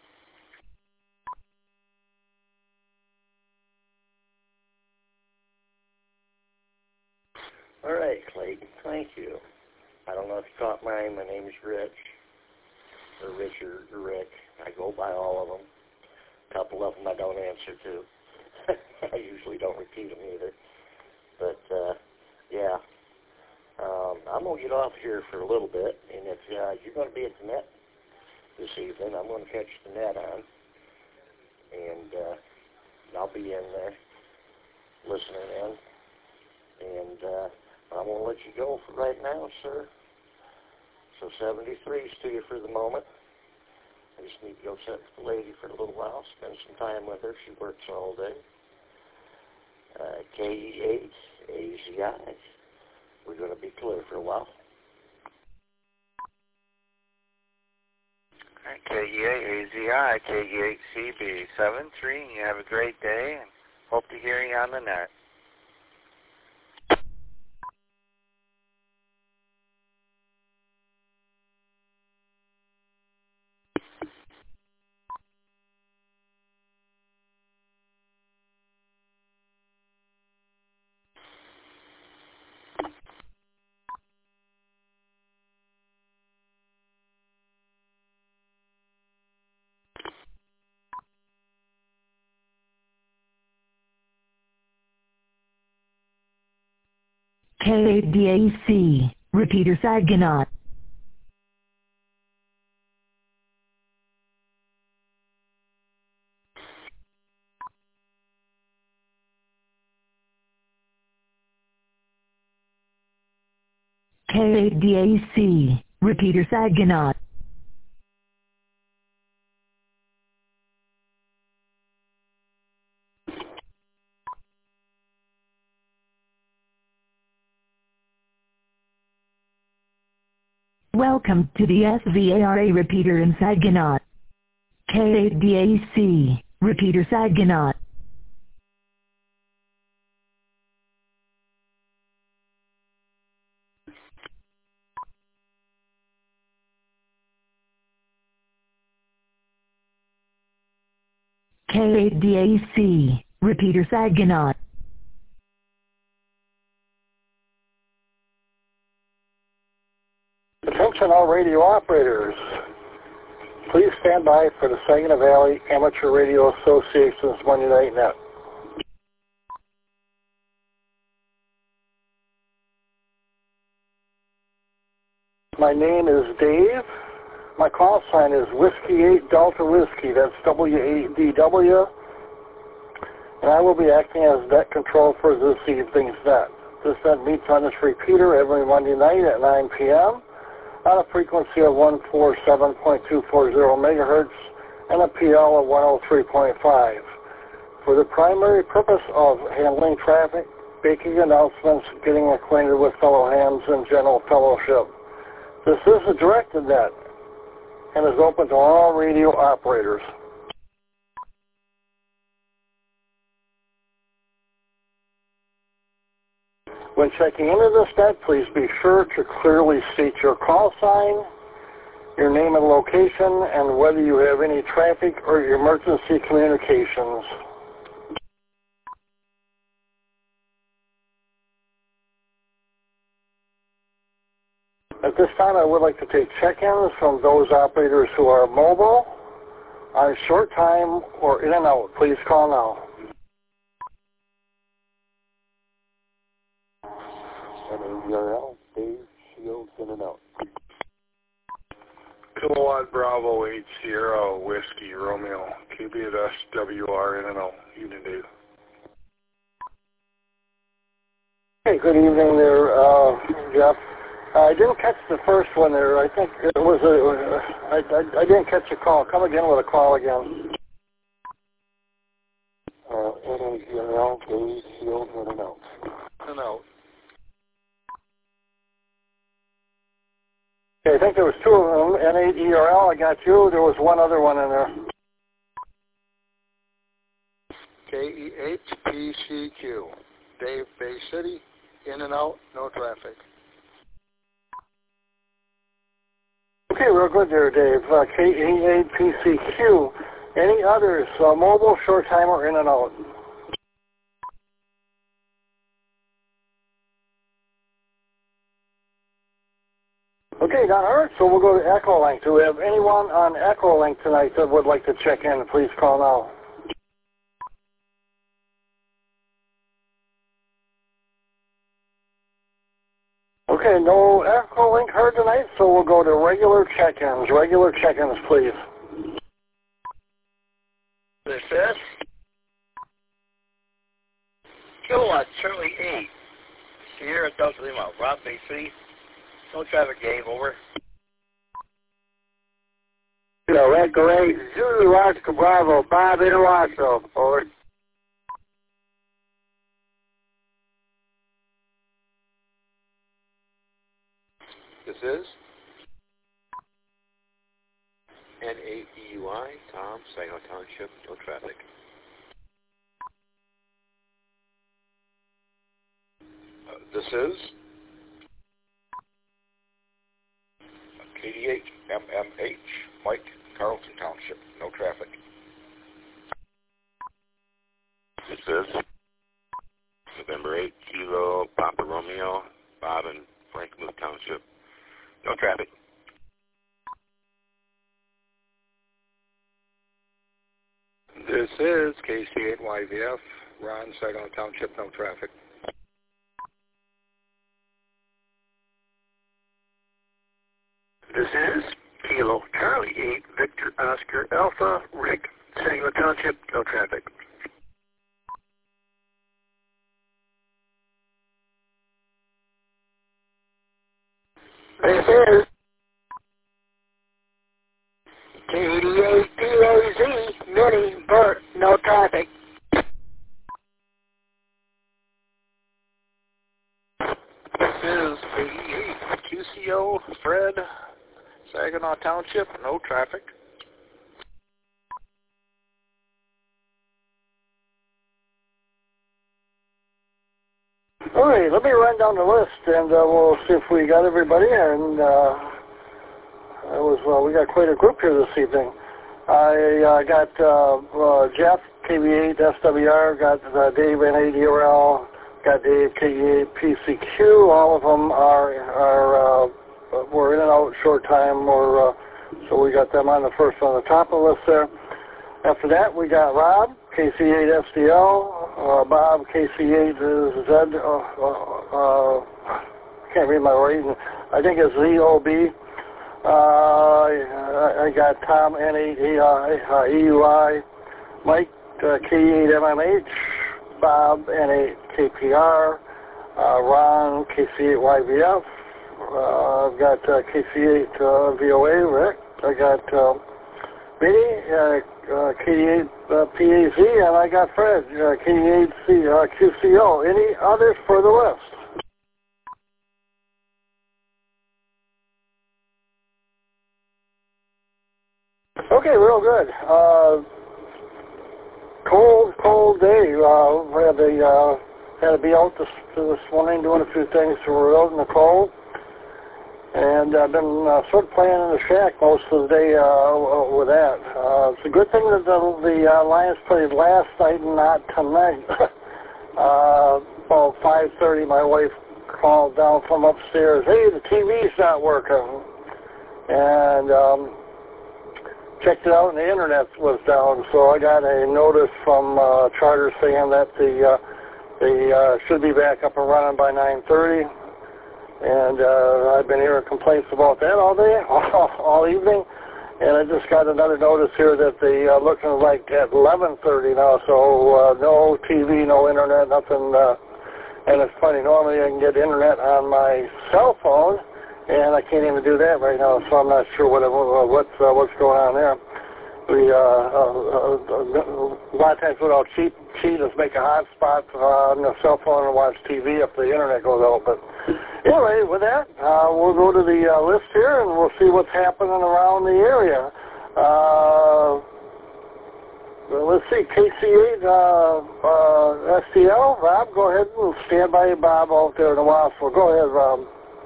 All right, Clayton. Thank you. I don't know if you caught mine. My name is Rich, or Richard, or Rick. I go by all of them. A couple of them I don't answer to. I usually don't repeat them either. But, yeah. I'm going to get off here for a little bit, and if you're going to be at the net this evening, I'm going to catch the net on, and I'll be in there listening in, and I'm going to let you go for right now, sir. So 73's to you for the moment. I just need to go sit with the lady for a little while, spend some time with her. She works all day. KE8, AZI. We're going to be clear for a while. KE8, AZI, KE8, CB, 73. You have a great day, and hope to hear you on the net. KADAC, repeater Saginaw. KADAC, repeater Saginaw. Welcome to the SVARA repeater in Saginaw. KADAC, repeater Saginaw. KADAC, repeater Saginaw. Attention all radio operators. Please stand by for the Saginaw Valley Amateur Radio Association's Monday Night Net. My name is Dave. My call sign is Whiskey 8 Delta Whiskey. That's W8DW. And I will be acting as net control for this evening's net. This net meets on this repeater every Monday night at 9 p.m. on a frequency of 147.240 megahertz and a PL of 103.5 for the primary purpose of handling traffic, making announcements, getting acquainted with fellow hams, and general fellowship. This is a directed net and is open to all radio operators. When checking into this net, please be sure to clearly state your call sign, your name and location, and whether you have any traffic or emergency communications. At this time, I would like to take check-ins from those operators who are mobile, on short time, or in and out. Please call now. NAVRL, Dave Shields, in and out. Kilowatt Bravo 8 Sierra Whiskey Romeo, QB at SWR NNO, Union Dave. Hey, good evening there, Jeff. I didn't catch the first one there. I think it was I didn't catch a call. Come again with a call again. NNL, Dave, Field, NNO. NNO. Okay, I think there was two of them, N8ERL, I got you. There was one other one in there. KE8PCQ, Dave, Bay City, in and out, no traffic. Okay, real good there, Dave. KE8PCQ. Any others, mobile, short timer, in and out? Okay, not heard, so we'll go to Echolink. Do we have anyone on Echolink tonight that would like to check in? Please call now. Okay, no Echolink heard tonight, so we'll go to regular check-ins. Regular check-ins, please. This is Kilowatt Charlie 8, Sierra Delta Lima, Rob Bay City. No traffic, Dave, over. Red Gray, Zulu Oscar Bravo, Bob Interwasso, over. This is N8EUI, Tom, Saginaw Township, no traffic. This is KD8MMH, Mike, Carlton Township, no traffic. This is November 8, Kilo, Papa Romeo, Bob and Franklin Township, no traffic. This is KC8YVF, Ron, Saginaw Township, no traffic. This is Kilo Charlie 8 Victor Oscar Alpha Rick, Saginaw Township, no traffic. This is K88DAZ Mini Bert, no traffic. This is KE8QCO Fred, Saginaw Township, no traffic. All right, let me run down the list, and we'll see if we got everybody. And we got quite a group here this evening. I got Jeff, KB8 SWR, got Dave N8ERL, got Dave KE8PCQ. All of them were in and out short time, so we got them on the first on the top of the list there. After that, we got Rob, KC8SDL, Bob, KC8Z, can't read my writing, I think it's ZOB. I got Tom, N8EUI, Mike, K8MMH, Bob, N8KPR, Ron, KC8YVF, I've got KC8VOA, Rick, I got Vinny, K8PAZ, and I got Fred, K8QCO. Any others for the list? Okay, real good. Cold day. Had to be out this morning doing a few things, so we're out in the cold. And I've been sort of playing in the shack most of the day with that. It's a good thing that the Lions played last night and not tonight. About 5:30, my wife called down from upstairs, hey, the TV's not working. And checked it out, and the internet was down. So I got a notice from Charter saying that they should be back up and running by 9:30. And I've been hearing complaints about that all day, all evening. And I just got another notice here that they looking like at 11:30 now, so no TV, no internet, nothing. And it's funny, normally I can get internet on my cell phone, and I can't even do that right now, so I'm not sure what's going on there. We a lot of times what I'll cheat is make a hotspot on the cell phone and watch TV if the internet goes out. But anyway, with that, we'll go to the list here and we'll see what's happening around the area. Let's see, KC8 STL. Rob, go ahead and stand by Bob out there in the Wassville. Go ahead, Rob.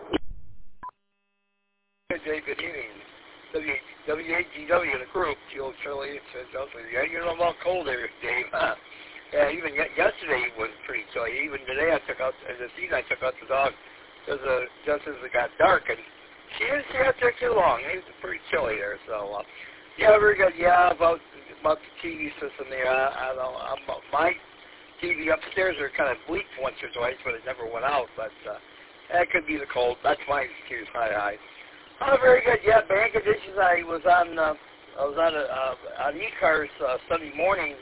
Good day, good evening. WAGW in the group, Jill, Shirley, yeah, you know about cold there, Dave. Yeah, even yesterday was pretty chilly. Even today I took out, this evening I took out the dog just as it got dark, and she didn't stay out there too long. It was pretty chilly there, so, yeah, very good. Yeah, about the TV system there. I don't know, my TV upstairs are kind of bleeped once or twice, but it never went out, but that could be the cold. That's my excuse. Hi. Oh, very good. Yeah, band conditions. I was on E-Cars Saturday morning,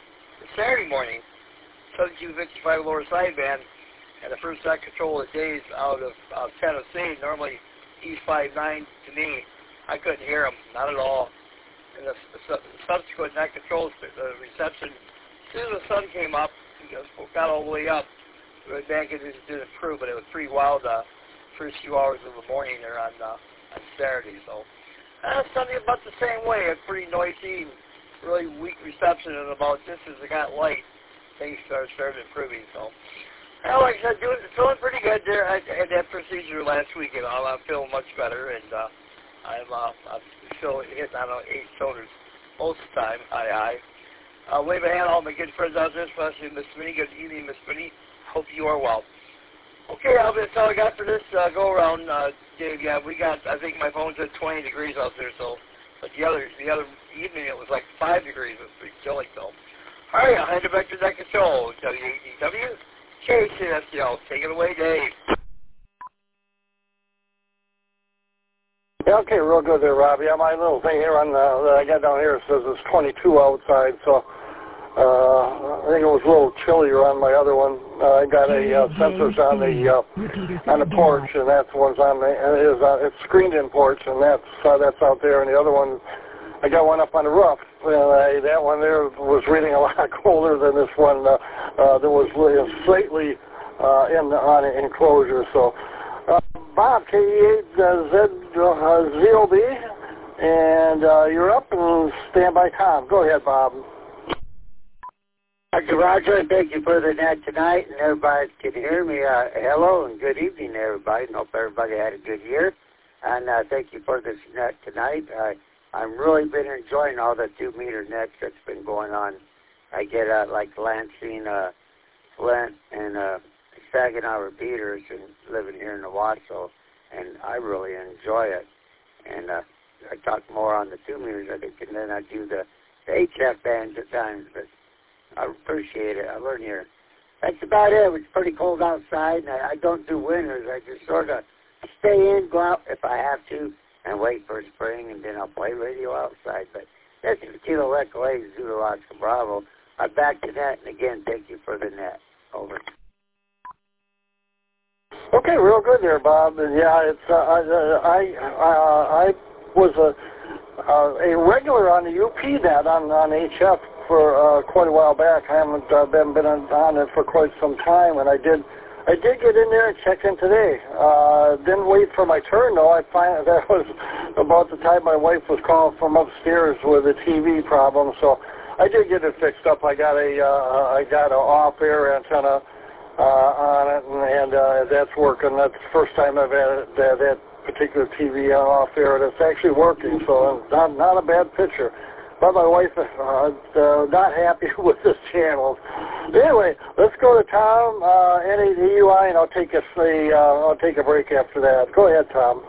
7255 lower sideband, and the first I control the days out of Tennessee. Normally, East 59 to me, I couldn't hear them, not at all. And the subsequent net controls, the reception, as soon as the sun came up, got all the way up. The band conditions didn't improve, but it was pretty wild first few hours of the morning there on Saturday. So Sunday about the same way. It's pretty noisy, really weak reception, and about just as it got light, things started improving. So, like I said, feeling pretty good there. I had that procedure last week, and I'm feeling much better, and I'm still hitting on 8 cylinders most of the time. Wave a hand all my good friends out there, especially Miss Minnie. Good evening, Miss Minnie. Hope you are well. Okay, that's all I got for this go around, Dave. Yeah, we got. I think my phone's at 20 degrees out there. So, but the other evening it was like 5 degrees. It was pretty chilly. So, all right, I'll hand it back to that control. WAGW, KCSL. Take it away, Dave. Yeah, okay, real good there, Rob. Yeah, my little thing here on that I got down here says it's 22 outside, so I think it was a little chillier on my other one. I got a sensors on the porch, and that's one's on the it's screened in porch, and that's out there. And the other one, I got one up on the roof, and that one there was reading a lot colder than this one. That was slightly on the enclosure. So, Bob, KE8ZOB, and you're up, and stand by Tom. Go ahead, Bob. Dr. Roger, and thank you for the net tonight, and everybody can hear me. Hello and good evening, everybody, and hope everybody had a good year. And thank you for this net tonight. I've really been enjoying all the 2-meter nets that's been going on. I get like Lansing, Flint, and Saginaw repeaters, and living here in the Wassville, and I really enjoy it. And I talk more on the 2 meters, I think, and then I do the HF bands at times, but I appreciate it. I learn here. That's about it. It's pretty cold outside, and I don't do winters. I just sort of stay in, go out if I have to, and wait for spring, and then I'll play radio outside. But this is Kilo Echo 8, Zulu Oscar Bravo. I'm back to net, and again, thank you for the net. Over. Okay, real good there, Bob. And yeah, it's I was a regular on the UP net on HF for quite a while back. I haven't been on it for quite some time, and I did get in there and check in today. Didn't wait for my turn though. I find that was about the time my wife was calling from upstairs with a TV problem, so I did get it fixed up. I got an off-air antenna on it, and that's working. That's the first time I've had that particular TV off-air, and it's actually working, so not a bad picture. But my wife is not happy with this channel. Anyway, let's go to Tom, NADUI, and I'll take a break after that. Go ahead, Tom.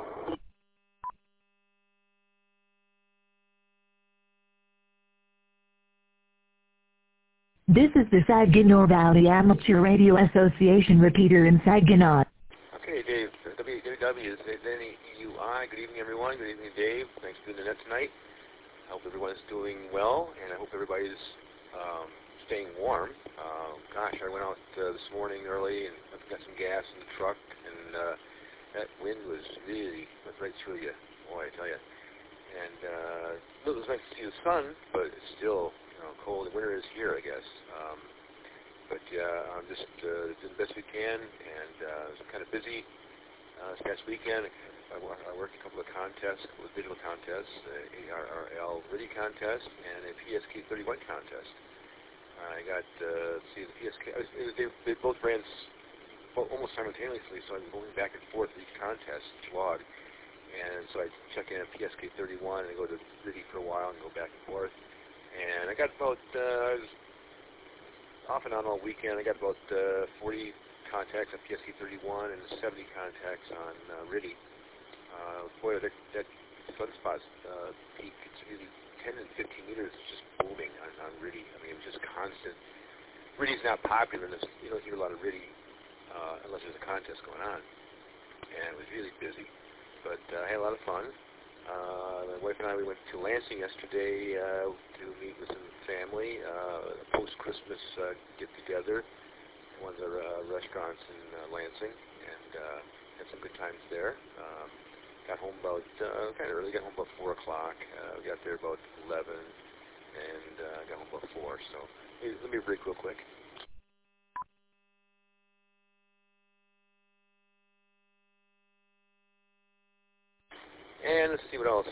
This is the Saginaw Valley Amateur Radio Association repeater in Saginaw. Okay, Dave, WAGW KEW. This is NEUI. Good evening, everyone. Good evening, Dave. Thanks for doing the net tonight. I hope everyone is doing well, and I hope everybody's staying warm. Gosh, I went out this morning early and got some gas in the truck, and that wind was right through you. Boy, I tell you. And it was nice to see the sun, but it's still cold. Winter is here, I guess. But yeah, I'm just doing the best we can, and it was kind of busy this past weekend. I worked a couple of contests, a couple of digital contests, ARRL RIDI contest, and a PSK31 contest. I got to see the PSK. They both ran almost simultaneously, so I was going back and forth with each contest, each log. And so I check in at PSK31 and go to RIDI for a while and go back and forth. And I got about, I was off and on all weekend. I got about 40 contacts on PSK31 and 70 contacts on RIDI. Boy, that sunspot peak, it's really 10 and 15 meters, just booming on RIDI. I mean, it was just constant. RIDI's not popular. You don't hear a lot of RIDI unless there's a contest going on. And it was really busy. But I had a lot of fun. My wife and I, we went to Lansing yesterday to meet with some family, a post-Christmas get-together at one of the restaurants in Lansing, and had some good times there. Got home about, kind of early, got home about 4 o'clock. We got there about 11, and got home about 4. So let me break real quick. And let's see what else.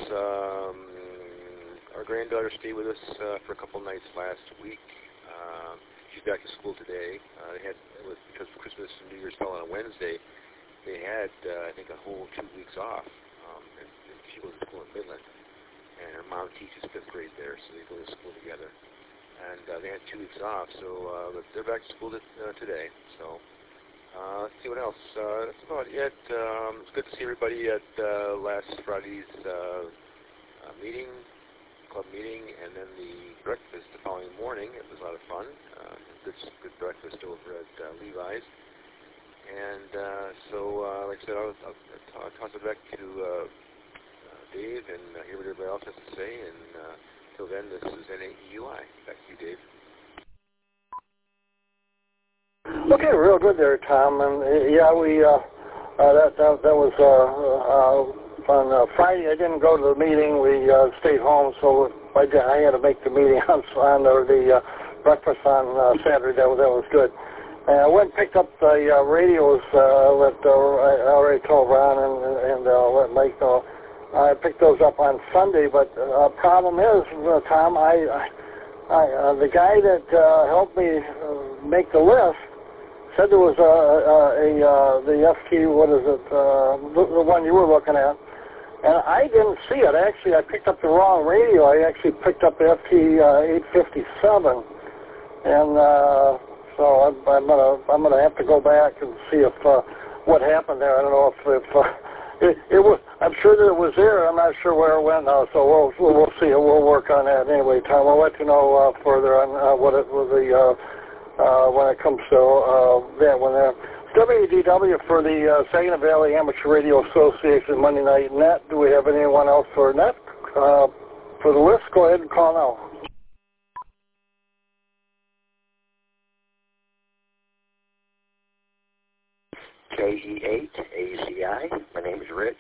Our granddaughter stayed with us for a couple nights last week. She's back to school today. Because Christmas and New Year's fell on a Wednesday, they had, I think, a whole 2 weeks off. And she goes to school in Midland. And her mom teaches 5th grade there, so they go to school together. And they had 2 weeks off, so they're back to school today. So let's see what else. That's about it. It's good to see everybody at last Friday's club meeting, and then the breakfast the following morning. It was a lot of fun. Good breakfast over at Levi's. And so, like I said, I'll toss it back to Dave and hear what everybody else has to say. And until then, this is NAEUI. Back to you, Dave. Okay, real good there, Tom. And yeah, we that was on Friday. I didn't go to the meeting. We stayed home, so I had to make the meeting on the breakfast on Saturday. That was good. And I went and picked up the radios that I already told Ron and let Mike know. I picked those up on Sunday, but problem is, Tom, the guy that helped me make the list said there was the FT, what is it, the one you were looking at, and I didn't see it. Actually, I picked up the wrong radio. I actually picked up the FT 857, and so I'm gonna have to go back and see if what happened there. I don't know if it was. I'm sure that it was there. I'm not sure where it went now. So we'll see. We'll work on that anyway. Tom, I'll let you know further on what it was when it comes to that one there. WDW for the Saginaw Valley Amateur Radio Association Monday Night Net. Do we have anyone else for net? For the list, go ahead and call now. KE8ACI. My name is Rich.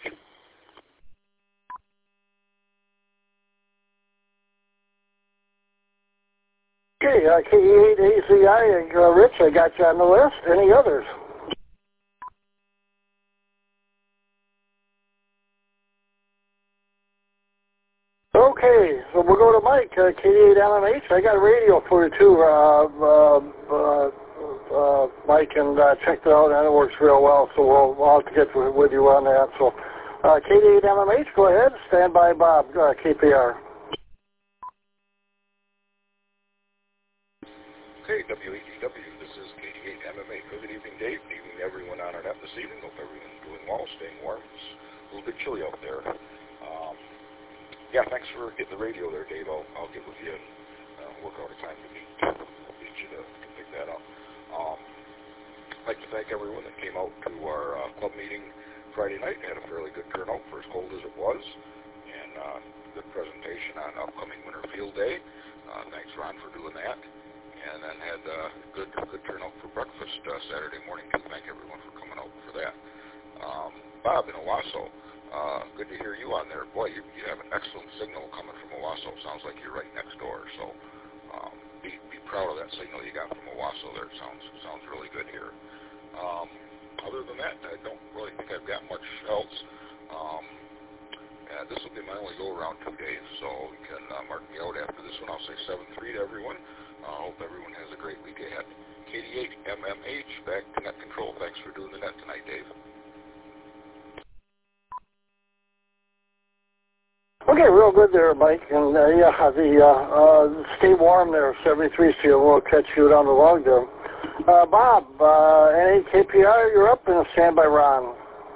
Okay, KE8ACI, Rich, I got you on the list. Any others? Okay, so we'll go to Mike, KE8LMH. I got a radio for you too, Mike, and checked it out, and it works real well, so we'll have to get with you on that. So, KE8LMH, go ahead. Stand by, Bob, KPR. Okay, WATW, this is KD8MMA. Good evening, Dave. Good evening, everyone on our net this evening. Hope everyone's doing well, staying warm. It's a little bit chilly out there. Yeah, thanks for getting the radio there, Dave. I'll get with you and work out a time to meet. I'll get you to pick that up. I'd like to thank everyone that came out to our club meeting Friday night. Had a fairly good turnout for as cold as it was, and good presentation on upcoming Winter Field Day. Thanks, Ron, for doing that. And then had good turnout for breakfast Saturday morning, too. Thank everyone for coming out for that. Bob in Owasso, good to hear you on there. Boy, you have an excellent signal coming from Owasso. Sounds like you're right next door, so be proud of that signal you got from Owasso there. It sounds really good here. Other than that, I don't really think I've got much else. This will be my only go-around 2 days, so you can mark me out after this one. I'll say 7-3 to everyone. I hope everyone has a great week ahead. KD8 MMH, back to net control. Thanks for doing the net tonight, Dave. Okay, real good there, Mike. And stay warm there, 73, so we'll catch you down the log there. Bob, NA KPR, you're up, and stand by Ron.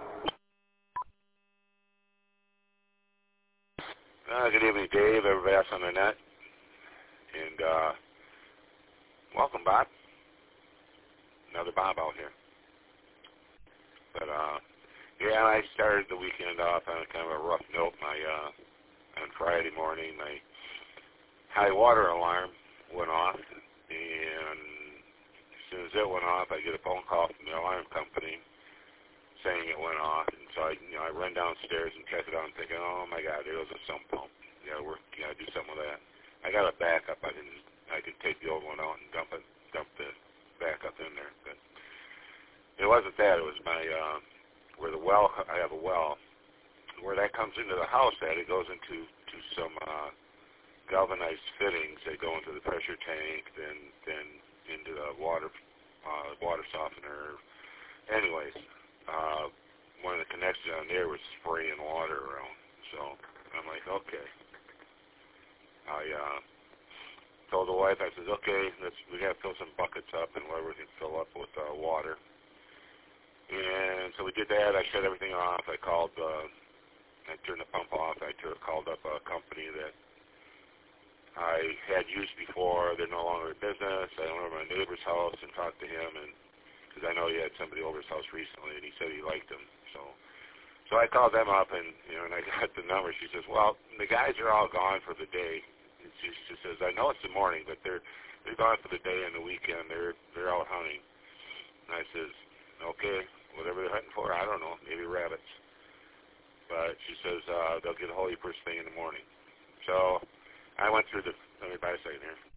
Good evening, Dave, everybody else on the net. And welcome, Bob. Another Bob out here. But, yeah, I started the weekend off on kind of a rough note. On Friday morning, my high water alarm went off, and as soon as it went off, I get a phone call from the alarm company saying it went off, and so I run downstairs and check it out and thinking, oh my God, there was a sump pump. You gotta do something with that. I got a backup. I can take the old one out and dump the backup in there. But it wasn't that. It was my where the well. I have a well. Where that comes into the house at, it goes into some galvanized fittings that go into the pressure tank, then into the water softener. Anyways, one of the connections on there was spraying water around. So I'm like, okay. I told the wife, I said, okay, we got to fill some buckets up and whatever we can fill up with water. And so we did that. I shut everything off. I turned the pump off. I called up a company that I had used before. They're no longer in business. I went over to my neighbor's house and talked to him, and because I know he had somebody over his house recently, and he said he liked them. So I called them up, and I got the number. She says, well, the guys are all gone for the day. And she says, I know it's the morning, but they're gone for the day and the weekend. They're out hunting. And I says, okay, whatever they're hunting for, I don't know, maybe rabbits. But she says they'll get a hold of you first thing in the morning. So I went through let me buy a second here.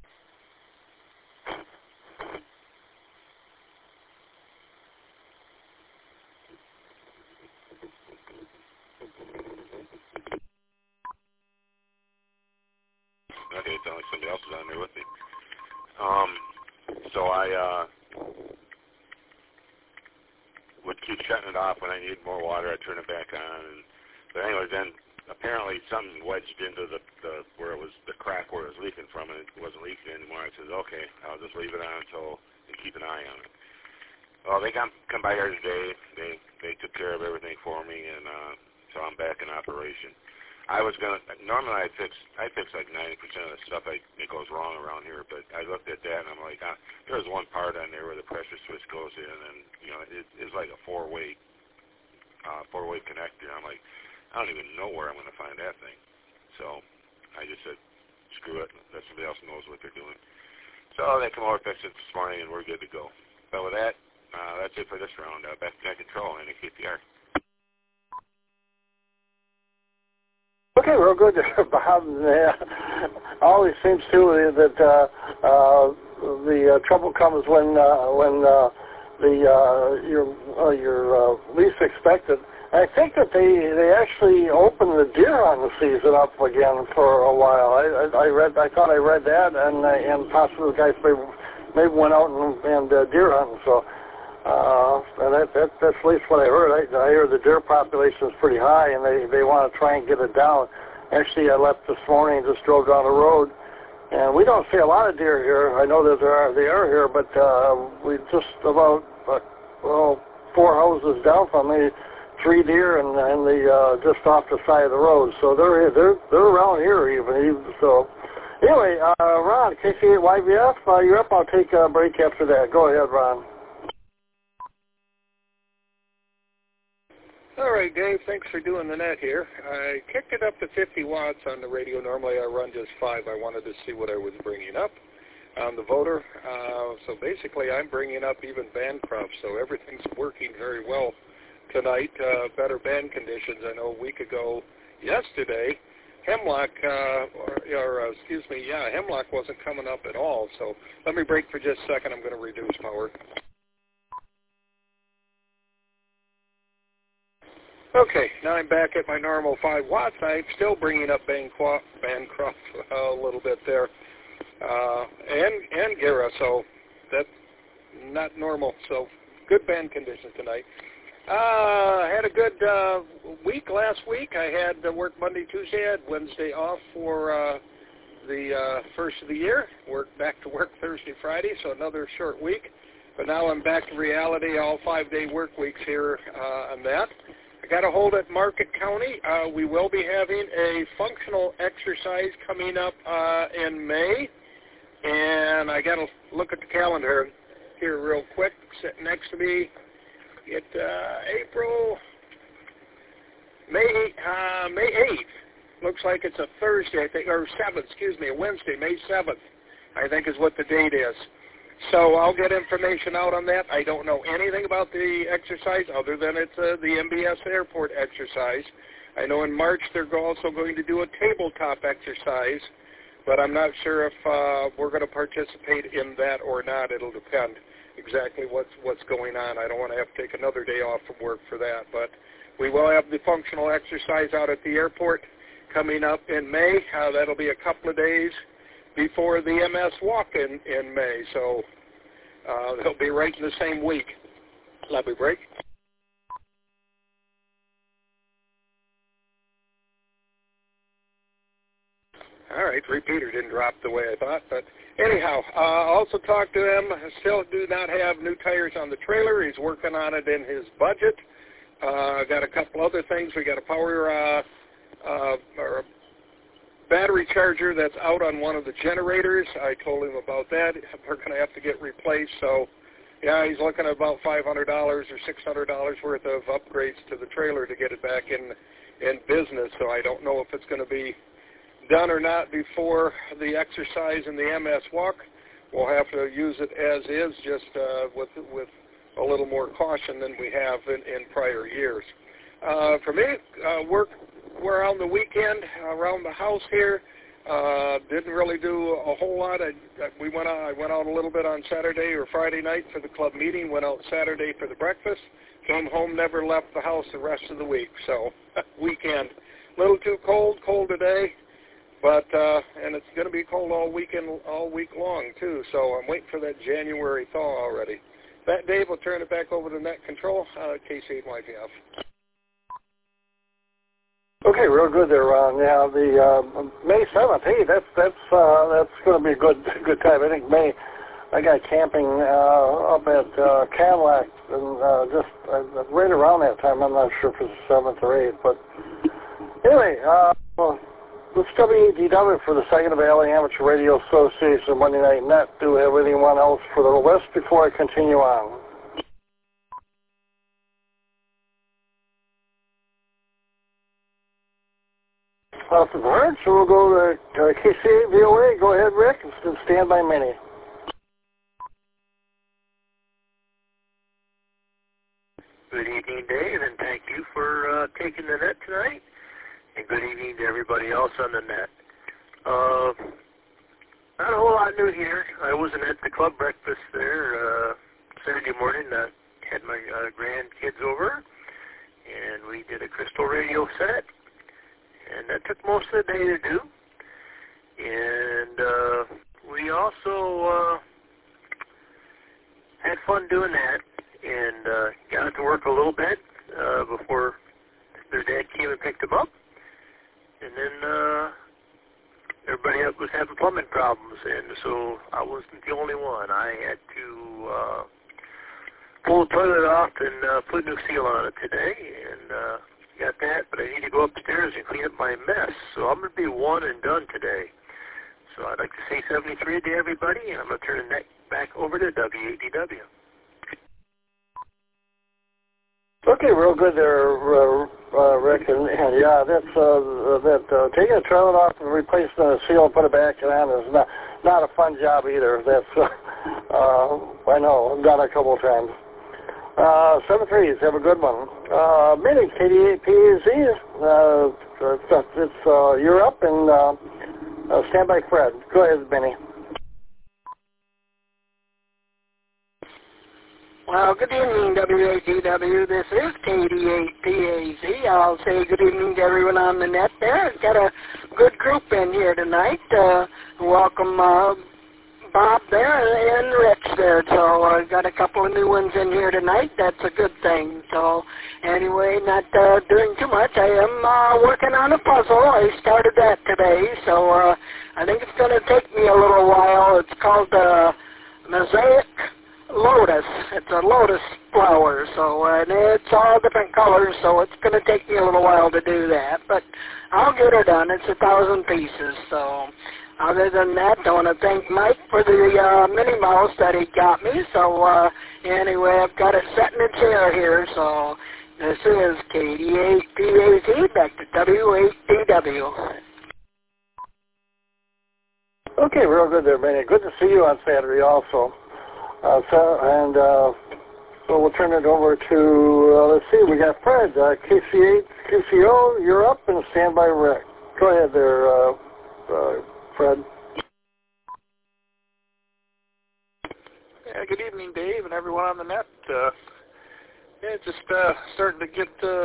Okay, it sounds like somebody else is on there with me. So I would keep shutting it off when I needed more water. I'd turn it back on. But anyway, then apparently something wedged into the where it was the crack where it was leaking from, and it wasn't leaking anymore. I said, okay, I'll just leave it on and keep an eye on it. Well, they come by here today. They took care of everything for me, and so I'm back in operation. I was normally I fix like 90% of the stuff that goes wrong around here, but I looked at that and I'm like, there was one part on there where the pressure switch goes in, and it's like a four-way connector. I'm like, I don't even know where I'm going to find that thing. So I just said, screw it, let somebody else knows what they're doing. So they come over, fix it this morning, and we're good to go. But with that, that's it for this round. Back to control and KPR. Okay, real good, Bob. Always seems to that the trouble comes when you're least expected. I think that they actually opened the deer on the season up again for a while. I thought I read that, and possibly the guys maybe went out and deer hunting. So, and that's at least what I heard. I hear the deer population is pretty high, and they want to try and get it down. Actually, I left this morning, just drove down the road, and we don't see a lot of deer here. I know that they are here, but we just about 4 houses down from me, 3 deer, and the just off the side of the road. So they're around here even. So anyway, Ron, KC8YVF, you're up. I'll take a break after that. Go ahead, Ron. All right, Dave, thanks for doing the net here. I kicked it up to 50 watts on the radio. Normally I run just 5. I wanted to see what I was bringing up on the voter. So basically I'm bringing up even Bancroft, so everything's working very well tonight. Better band conditions. I know a week ago, yesterday, Hemlock, Hemlock wasn't coming up at all. So let me break for just a second. I'm going to reduce power. Okay, now I'm back at my normal 5 watts. I'm still bringing up Bancroft a little bit there, and Guerra, so that's not normal. So good band conditions tonight. I had a good week last week. I had to work Monday, Tuesday. I had Wednesday off for the first of the year. Back to work Thursday, Friday, so another short week. But now I'm back to reality, all 5-day work weeks here on that. I got a hold at Market County. We will be having a functional exercise coming up in May. And I got to look at the calendar here real quick, sitting next to me. It's May 8th. Looks like it's a Thursday, I think, or 7th, a Wednesday, May 7th, I think is what the date is. So I'll get information out on that. I don't know anything about the exercise other than it's the MBS Airport exercise. I know in March they're also going to do a tabletop exercise, but I'm not sure if we're going to participate in that or not. It'll depend exactly what's going on. I don't want to have to take another day off from work for that, but we will have the functional exercise out at the airport coming up in May. That'll be a couple of days before the MS walk in May, so they'll be right in the same week. Let me break. All right, repeater didn't drop the way I thought, but anyhow, also talked to him. Still do not have new tires on the trailer. He's working on it in his budget. Got a couple other things. We got a power or a battery charger that's out on one of the generators. I told him about that. We're going to have to get replaced. So, yeah, he's looking at about $500 or $600 worth of upgrades to the trailer to get it back in business. So I don't know if it's going to be done or not before the exercise and the MS walk. We'll have to use it as is, just with a little more caution than we have in prior years. For me, work around the weekend, around the house here. Didn't really do a whole lot. I went out a little bit on Saturday or Friday night for the club meeting, went out Saturday for the breakfast, came home, never left the house the rest of the week. So, weekend. A little too cold today. But and it's going to be cold all week long, too. So I'm waiting for that January thaw already. That, Dave, we'll turn it back over to net control, KC8YPF. Okay, real good there, Ron. Yeah, the May 7th. Hey, that's going to be a good time. I think I got camping up at Cadillac, and just right around that time. I'm not sure if it's the 7th or 8th, but anyway. This WADW for the Saginaw Valley Amateur Radio Association Monday Night Net. Do we have anyone else for the list before I continue on? If it's hard, so we'll go to KC8 VOA. Go ahead, Rick, and stand by Minnie. Good evening, Dave, and thank you for taking the net tonight. And good evening to everybody else on the net. Not a whole lot new here. I wasn't at the club breakfast there Saturday morning. Had my grandkids over, and we did a crystal radio set. And that took most of the day to do. And we also had fun doing that and got to work a little bit before their dad came and picked them up. And then everybody else was having plumbing problems, and so I wasn't the only one. I had to pull the toilet off and put a new seal on it today, and got that, but I need to go upstairs and clean up my mess. So I'm going to be one and done today. So I'd like to say 73 to everybody, and I'm going to turn the net back over to WADW. Okay, real good there, Rick, and yeah, that's taking a trailer off and replacing the seal and put it back on is not a fun job either. That's I know, I've done it a couple of times. 7-3s, have a good one. Minnie, KD8PAZ, you're up, and stand by Fred. Go ahead, Minnie. Well, good evening, WATW. This is KD8PAZ. I'll say good evening to everyone on the net there. Got a good group in here tonight. Welcome Bob there and Rich there. So I got a couple of new ones in here tonight. That's a good thing. So anyway, not doing too much. I am working on a puzzle. I started that today. So I think it's going to take me a little while. It's called Mosaic Lotus. It's a lotus flower, so and it's all different colors, so it's going to take me a little while to do that, but I'll get her done. It's 1,000 pieces, so other than that, I want to thank Mike for the Minnie Mouse that he got me, so anyway, I've got it set in a chair here, so this is KD8PAZ, back to W8DW. Okay, real good there, Benny. Good to see you on Saturday also. So we'll turn it over to, let's see, we got Fred, KC8, QCO, you're up, and stand by Rick. Go ahead there, Fred. Yeah, good evening, Dave, and everyone on the net. Yeah, just starting to get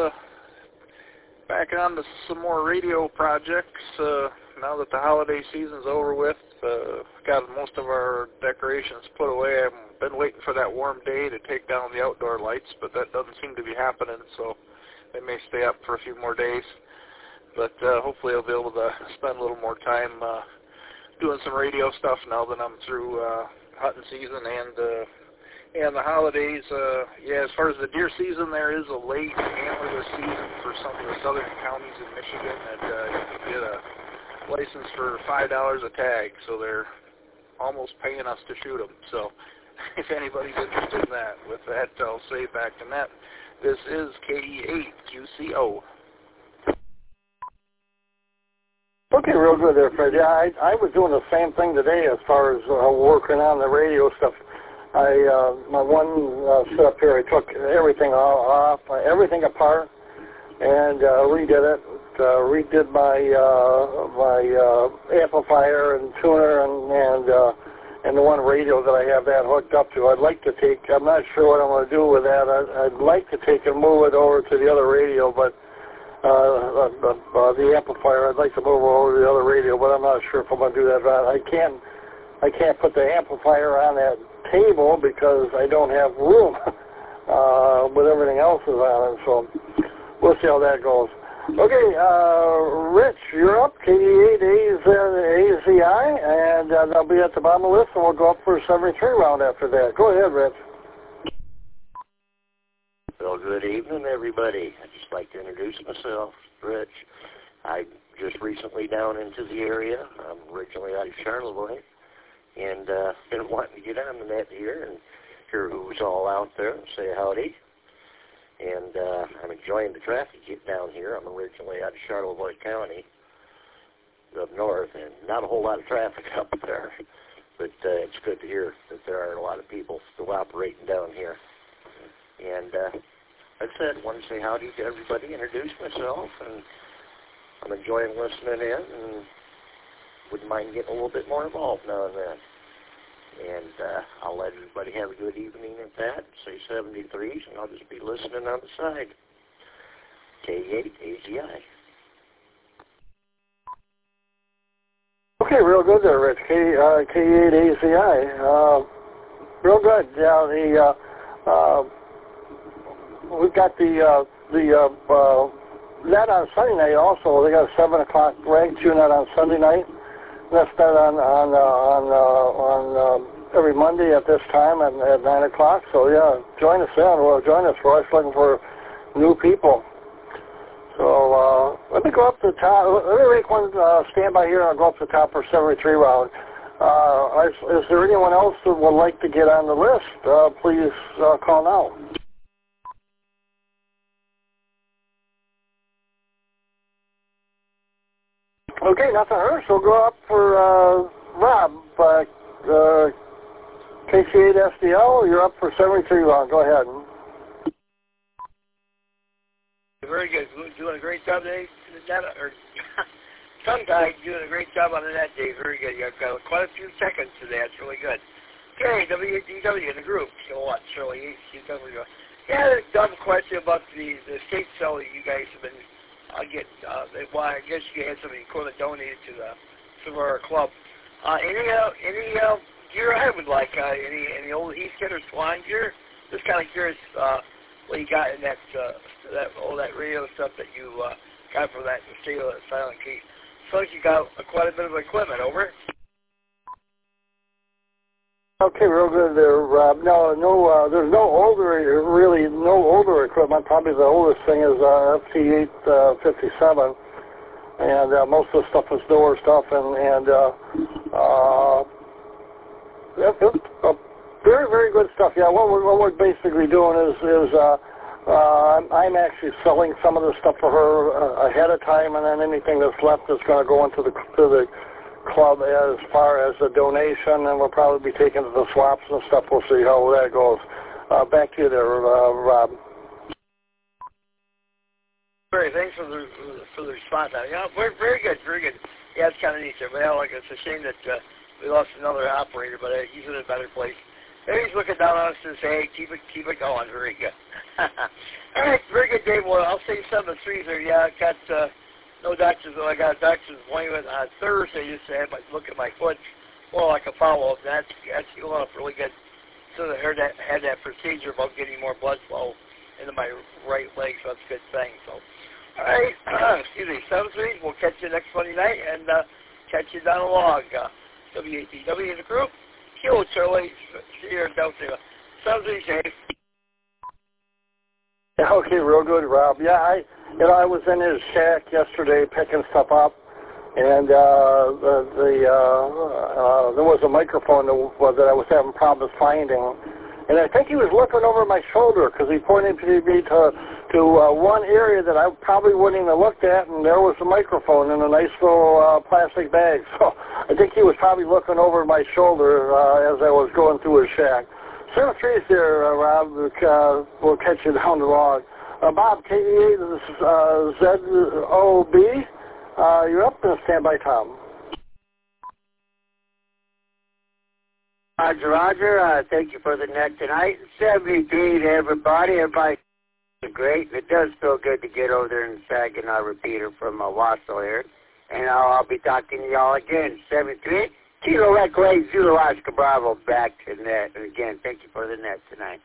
back on to some more radio projects now that the holiday season's over with. Got most of our decorations put away. I've been waiting for that warm day to take down the outdoor lights, but that doesn't seem to be happening, so they may stay up for a few more days. But hopefully I'll be able to spend a little more time doing some radio stuff now that I'm through hunting season and the holidays. Yeah, as far as the deer season, there is a late antlerless season for some of the southern counties in Michigan that you can get a license for $5 a tag, so they're almost paying us to shoot them. So if anybody's interested in that, with that, I'll say back to net. This is KE8QCO. Okay, real good there, Fred. Yeah, I was doing the same thing today as far as working on the radio stuff. My one setup here, I took everything off, everything apart, and redid it. Redid my amplifier and tuner and the one radio that I have that hooked up to. I'd like to take, I'm not sure what I'm going to do with that. I'd like to take and move it over to the other radio, but the amplifier, I'd like to move over to the other radio, but I'm not sure if I'm going to do that. I can't put the amplifier on that table because I don't have room with everything else is on it, so we'll see how that goes. Okay, Rich, you're up, KD8AZI, and they'll be at the bottom of the list, and we'll go up for a 73 round after that. Go ahead, Rich. Well, good evening, everybody. I'd just like to introduce myself, Rich. I'm just recently down into the area. I'm originally out of Charlevoix, and been wanting to get on the net here and hear who's all out there and say howdy. And I'm enjoying the traffic get down here. I'm originally out of Charlevoix County, up north, and not a whole lot of traffic up there. But it's good to hear that there are a lot of people still operating down here. And like I said, I wanted to say howdy to everybody, introduce myself, and I'm enjoying listening in, and wouldn't mind getting a little bit more involved now and then. And I'll let everybody have a good evening at that, say 73s, and I'll just be listening on the side. K8AZI. Okay, real good there, Rich. K8AZI. Real good. Yeah, we've got the net on Sunday night also. They got a 7 o'clock reg tune net on Sunday night. That's done on every Monday at this time at 9 o'clock. So yeah, join us then. Well, join us. We're always looking for new people. So let me go up to the top. Let me make one standby here, and I'll go up to the top for 73 round. Is there anyone else that would like to get on the list? Please call now. Okay, nothing heard. So go up for Rob. KC8SDL, you're up for 73 long. Go ahead. Very good. Doing a great job today. Tongue-tied, doing a great job on the net, Dave. Very good. You've got quite a few seconds today. That's really good. Okay, WDW in the group. So what? Shirley, HCW. Yeah, a dumb question about the state cell that you guys have been getting. Well, I guess you had some equipment donated to our club. Any gear I would like? Any old Eastgate or Swan gear? Just kind of curious what you got in that radio stuff that you got for that silent key. So you got quite a bit of equipment. Over. Okay, real good there, Rob. No, there's no older equipment. Probably the oldest thing is FT857, and most of the stuff is newer stuff, and very, very good stuff. Yeah, what we're basically doing is I'm actually selling some of the stuff for her ahead of time, and then anything that's left is going to go into the club as far as a donation, and we'll probably be taking to the swaps and stuff. We'll see how that goes. Back to you there, Rob. Great, thanks for the response. Yeah, very good, very good. Yeah, it's kind of neat there. Well, like it's a shame that we lost another operator, but he's in a better place. Maybe he's looking down on us and say, hey, keep it going. Very good. All right, very good, Dave. Well, I'll say 7 3s there. Yeah, I got no doctors. I got a doctor's appointment on Thursday. Just to have my look at my foot, more like a follow-up. That's healing up really good. So I had that procedure about getting more blood flow into my right leg, so that's a good thing. So, all right, excuse me, 7 3. We'll catch you next Monday night and catch you down the log. WATW in the group. Kilo Charlie, see you in Delta. 7 3, Dave. Yeah, okay, real good, Rob. Yeah, I was in his shack yesterday picking stuff up, and there was a microphone that I was having problems finding, and I think he was looking over my shoulder because he pointed me to one area that I probably wouldn't even have looked at, and there was a microphone in a nice little plastic bag. So I think he was probably looking over my shoulder as I was going through his shack. 7 3s there, Rob. We'll catch you down the log. Bob, KE8ZOB, you're up and stand by, Tom. Roger. Thank you for the net tonight. 73 to everybody. Everybody great. It does feel good to get over there and Saginaw repeater from Wausau here. And I'll be talking to y'all again. 73. Kilo Echo Zulu Oscar Bravo back to the net. And again, thank you for the net tonight.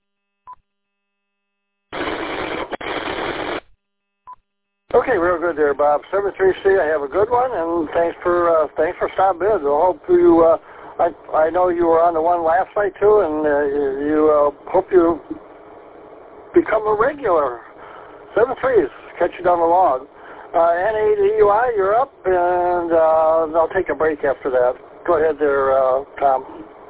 Okay, real good there, Bob. 7-3C, I have a good one, and thanks for stopping in. I hope you. I know you were on the one last night too, and you hope you become a regular. 7 3s, catch you down the log. N8EUI, you're up, and I'll take a break after that. Go ahead there, Tom.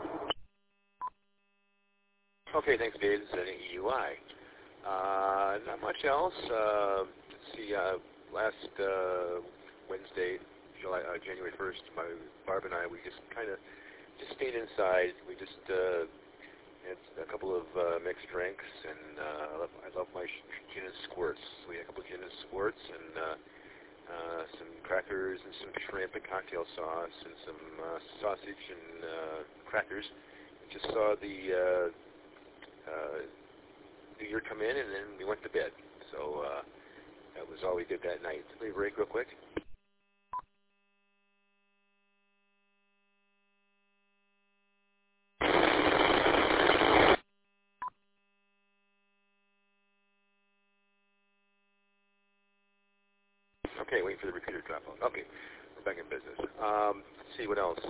Okay, thanks, Dave. This is N8EUI. Not much else. Let's see, last Wednesday, January 1st, Barb and I, we just kind of stayed inside. We just had a couple of mixed drinks, and I love my gin and squirts. So we had a couple of gin and squirts, and some crackers, and some shrimp and cocktail sauce, and some sausage and crackers. We just saw the New Year come in, and then we went to bed. So that was all we did that night. Let me break real quick. Okay, waiting for the repeater to drop out. Okay, we're back in business. Let's see what else.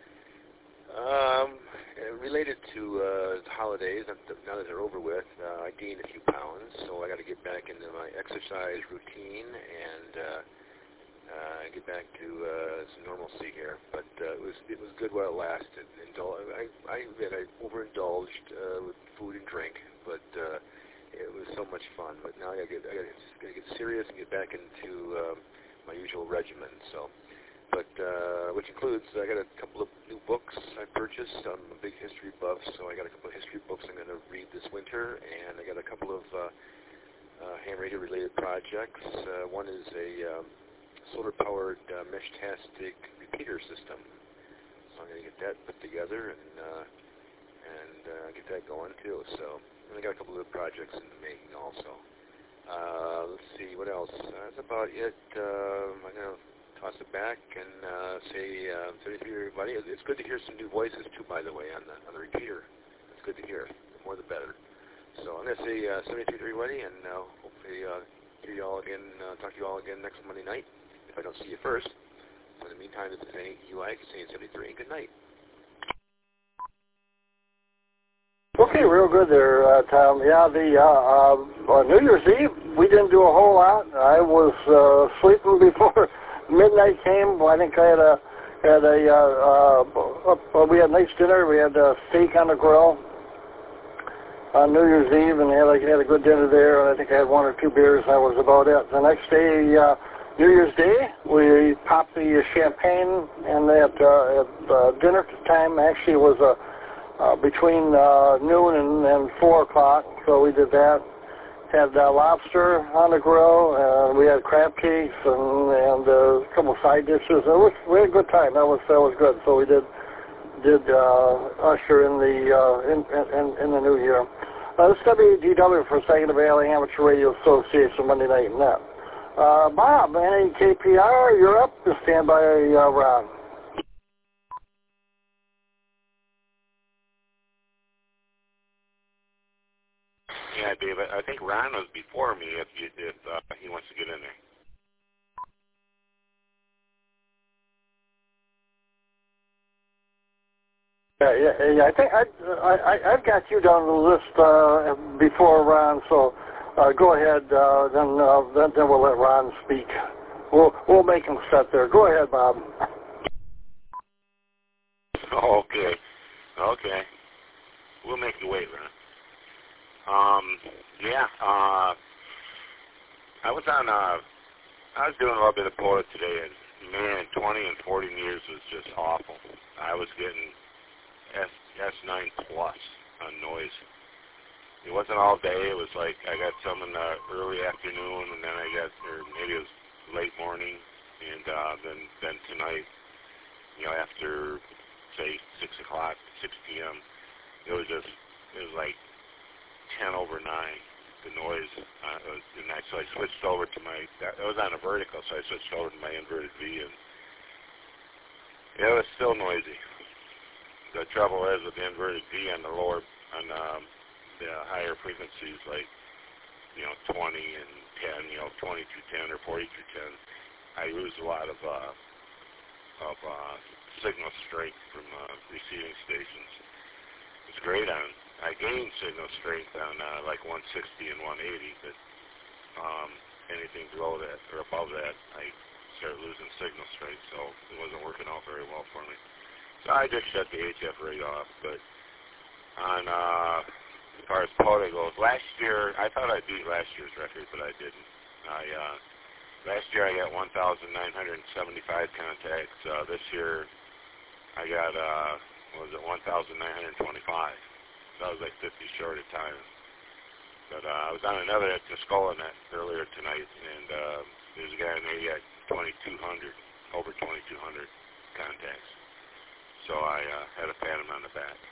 Related to the holidays, now that they're over with, I gained a few pounds, so I got to get back into my exercise routine and get back to some normalcy here. But it was good while it lasted. I overindulged with food and drink, but it was so much fun. But now I got to get serious and get back into my usual regimen. So. but which includes I got a couple of new books I purchased. I'm a big history buff, so I got a couple of history books I'm going to read this winter, and I got a couple of ham radio related projects. One is a solar-powered mesh-tastic repeater system, so I'm going to get that put together and get that going too. So I got a couple of projects in the making also. Let's see, what else? That's about it. I'm going to toss it back and say 73 everybody. It's good to hear some new voices too, by the way, on the repeater. It's good to hear. The more the better. So I'm going to say 73 everybody, and hopefully hear you all again, talk to you all again next Monday night, if I don't see you first. So in the meantime, if there's anything you like, say 73 and good night. Okay, real good there, Tom. Yeah, on New Year's Eve, we didn't do a whole lot. I was sleeping before midnight came. I think I we had a nice dinner. We had steak on the grill on New Year's Eve, and had a good dinner there. And I think I had one or two beers. That was about it. The next day, New Year's Day, we popped the champagne, and at dinner time actually was between noon and 4 o'clock, so we did that. Had lobster on the grill, and we had crab cakes and a couple of side dishes. We had a good time. That was good. So we did usher in the new year. This is WDW for Saginaw Valley Amateur Radio Association Monday Night Net. Bob, any KPR? You're up. Just stand by, Ron. Yeah, Dave, I think Ron was before me if he wants to get in there. Yeah. I think I've got you down the list before Ron, so go ahead. Then we'll let Ron speak. We'll make him sit there. Go ahead, Bob. Oh, okay. We'll make you wait, Ron. I was doing a little bit of polo today, and man, 20 and 40 meters was just awful. I was getting S9 plus on noise. It wasn't all day. It was like I got some in the early afternoon, and then or maybe it was late morning, and then tonight, after say 6 o'clock, 6 p.m., it was like 10 over 9, the noise. So I switched over to it was on a vertical, so I switched over to my inverted V, and it was still noisy. The trouble is with the inverted V on the the higher frequencies, like, 20 and 10, 20 through 10 or 40 through 10, I lose a lot of signal strength from receiving stations. It's great I gain signal strength on like 160 and 180, but anything below that or above that, I started losing signal strength, so it wasn't working out very well for me. So I just shut the HF rig off. But on as far as POTA goes, last year I thought I beat last year's record, but I didn't. Last year I got 1,975 contacts. This year I got 1,925. So I was like 50 short of time. But I was on another at Tuscola net earlier tonight, and there's a guy in there, he got 2,200, over 2,200 contacts. So I had to pat him on the back.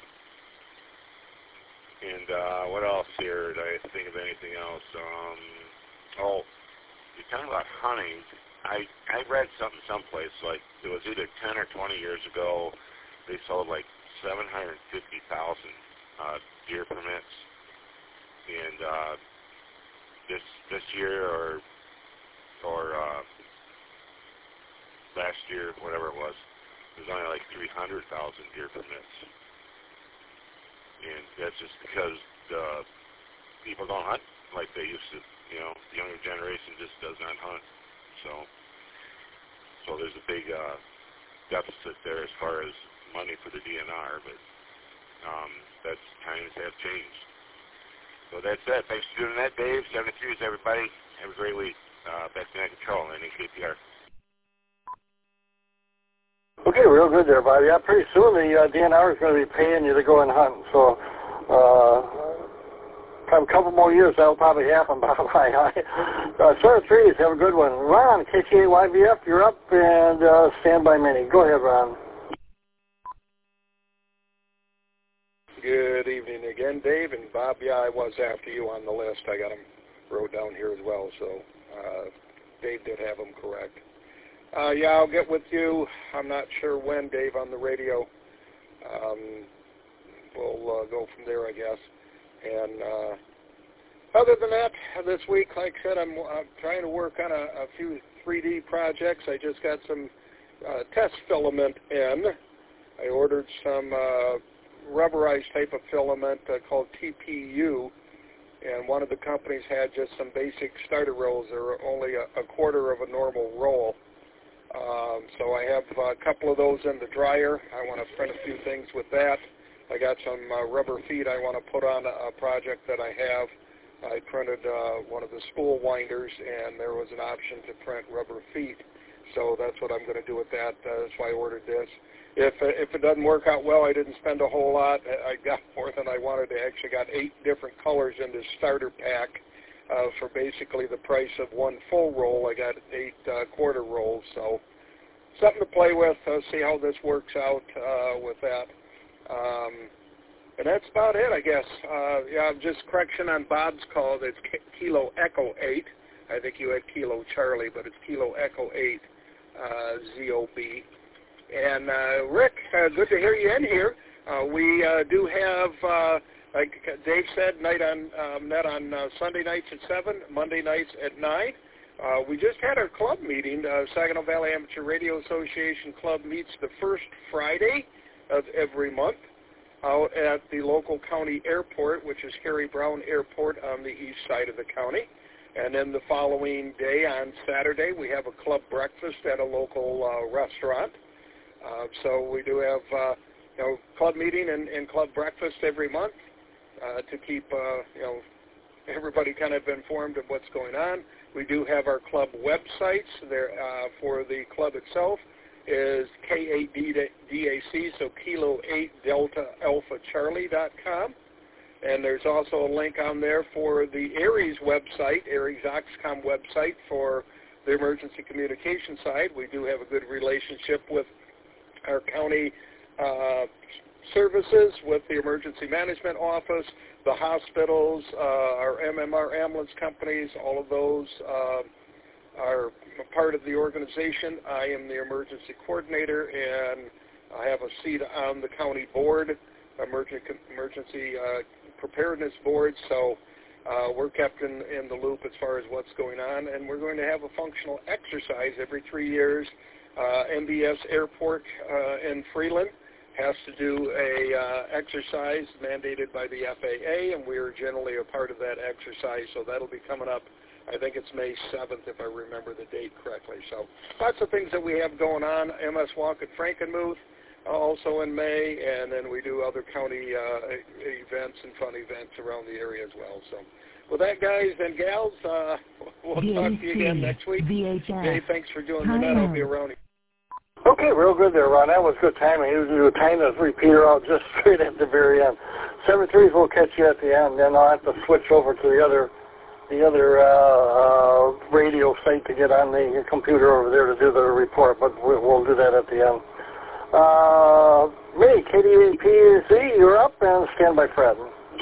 And what else here? Did I think of anything else? You're talking about hunting. I read something someplace, like it was either 10 or 20 years ago, they sold like 750,000 deer permits, and this year or last year, whatever it was only like 300,000 deer permits, and that's just because people don't hunt like they used to. The younger generation just does not hunt, so there's a big deficit there as far as money for the DNR, but that's times have changed. So that's it. Thanks for doing that, Dave. 73 is everybody. Have a great week. Back to Net Control and KPR. Okay, real good there, Bob. Yeah, pretty soon the DNR is going to be paying you to go and hunt. So, a couple more years that'll probably happen, Bob. Sort of trees, have a good one. Ron, KTA-YVF, you're up, and stand by Mini. Go ahead, Ron. Good evening again, Dave. And Bob, yeah, I was after you on the list. I got them wrote down here as well, so Dave did have them correct. Yeah, I'll get with you. I'm not sure when, Dave, on the radio. We'll go from there, I guess. And other than that, this week, like I said, I'm trying to work on a few 3D projects. I just got some test filament in. I ordered some rubberized type of filament called TPU, and one of the companies had just some basic starter rolls. They were only a quarter of a normal roll. So I have a couple of those in the dryer. I want to print a few things with that. I got some rubber feet I want to put on a project that I have. I printed one of the spool winders, and there was an option to print rubber feet. So that's what I'm going to do with that. That's why I ordered this. If it doesn't work out well, I didn't spend a whole lot. I got more than I wanted. I actually got 8 different colors in this starter pack for basically the price of one full roll. I got 8 quarter rolls. So something to play with. See how this works out with that. And that's about it, I guess. Yeah, just correction on Bob's call. It's Kilo Echo 8. I think you had Kilo Charlie, but it's Kilo Echo 8 ZOB. And Rick, good to hear you in here. We do have, like Dave said, net on Sunday nights at 7, Monday nights at 9. We just had our club meeting. Saginaw Valley Amateur Radio Association Club meets the first Friday of every month out at the local county airport, which is Harry Brown Airport on the east side of the county. And then the following day, on Saturday, we have a club breakfast at a local restaurant. So we do have, club meeting and club breakfast every month to keep, everybody kind of informed of what's going on. We do have our club websites there for the club itself is KADDAC, so Kilo 8 Delta Alpha Charlie.com. And there's also a link on there for the Aries website, Aries Oxcom website for the emergency communication side. We do have a good relationship with our county services, with the emergency management office, the hospitals, our MMR ambulance companies. All of those are part of the organization. I am the emergency coordinator, and I have a seat on the county board, emergency preparedness board, so we're kept in the loop as far as what's going on, and we're going to have a functional exercise every 3 years. MBS Airport in Freeland has to do a exercise mandated by the FAA, and we are generally a part of that exercise, so that'll be coming up. I think it's May 7th, if I remember the date correctly. So lots of things that we have going on. MS Walk at Frankenmuth also in May, and then we do other county events and fun events around the area as well. So with that, guys and gals, we'll talk to you again next week. Dave, thanks for doing that. I'll be around. Okay, real good there, Ron. That was good timing. You were tying this repeater out just straight at the very end. 7-3s will catch you at the end. Then I'll have to switch over to the other radio site to get on the computer over there to do the report, but we'll do that at the end. Me, KDAPZ, you're up, and stand by Fred.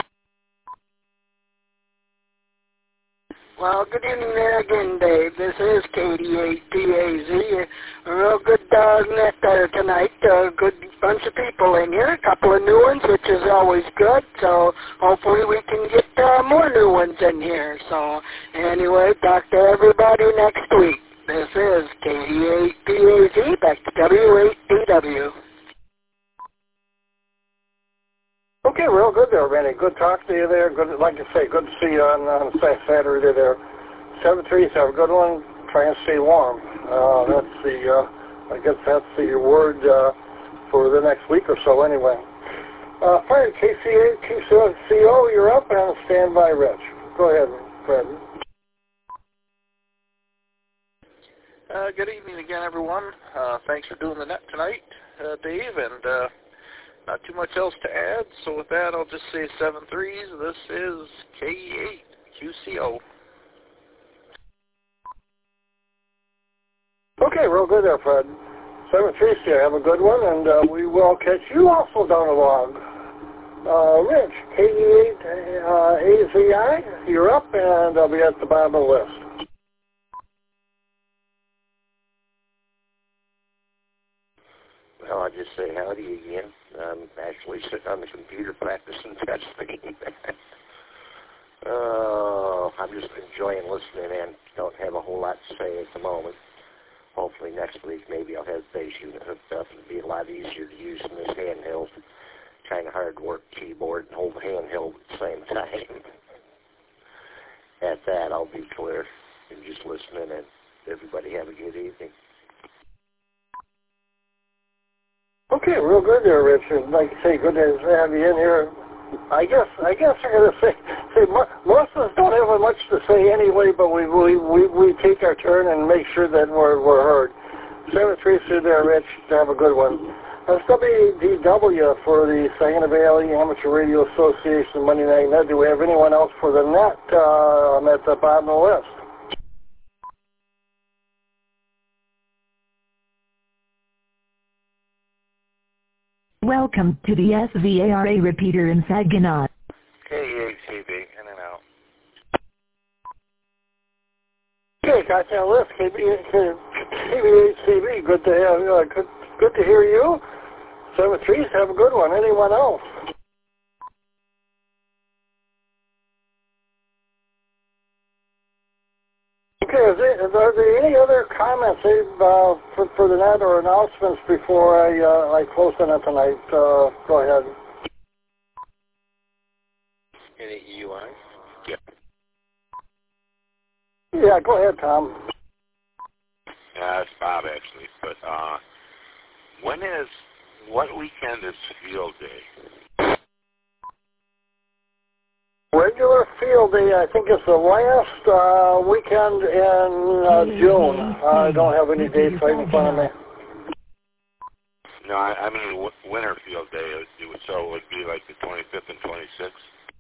Well, good evening there again, Dave. This is KDAPZ. A real good net there tonight. A good bunch of people in here. A couple of new ones, which is always good. So hopefully we can get more new ones in here. So anyway, talk to everybody next week. This is KDAPZ, back to W8DW. Okay, real good there, Randy. Good talk to you there. Good, like you say, good to see you on Saturday there. 7-3s, have a good one. Try and stay warm. That's the, I guess that's the word for the next week or so anyway. Fire KCO, you're up, and stand by, Rich. Go ahead, Fred. good evening again, everyone. Thanks for doing the net tonight, Dave, and not too much else to add. So with that, I'll just say 7-3s. This is KE8QCO. Okay, real good there, Fred. 7-3s here. Have a good one, and we will catch you also down the log. Rich, KE8AZI, you're up, and I'll be at the bottom of the list. Well, I'll just say howdy again. I'm actually sitting on the computer practicing testing. I'm just enjoying listening and don't have a whole lot to say at the moment. Hopefully next week maybe I'll have the base unit hooked up and it'll be a lot easier to use in this handheld. Kind of hard to work keyboard and hold the handheld at the same time. At that, I'll be clear and just listening, and everybody have a good evening. Okay, real good there, Richard. Like I say, good to have you in here. I guess I'm going to say most of us don't have much to say anyway, but we take our turn and make sure that we're heard. 7-3 through there, Rich. Have a good one. That's WDW for the Saginaw Valley Amateur Radio Association Monday Night Net. Do we have anyone else for the net? I'm at the bottom of the list. Welcome to the SVARA repeater in Saginaw. KEHCB, in and out. Okay, got that list. KBHCB, good to have good to hear you. 7-3s, have a good one. Anyone else? Okay, are there any other comments for the net or announcements before I close on it tonight? Go ahead. Any EUI? Yeah. Yeah, go ahead, Tom. Yeah, it's Bob actually. But what weekend is Field Day? Regular field day, I think it's the last weekend in June. I don't have any dates right in front of me. No, I mean winter field day. So it would be like the 25th and 26th.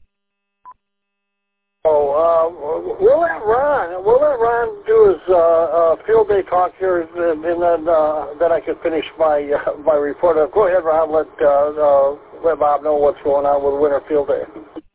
Oh, we'll let Ron do his field day talk here, and then I can finish my report. Go ahead, Ron. Let Bob know what's going on with winter field day.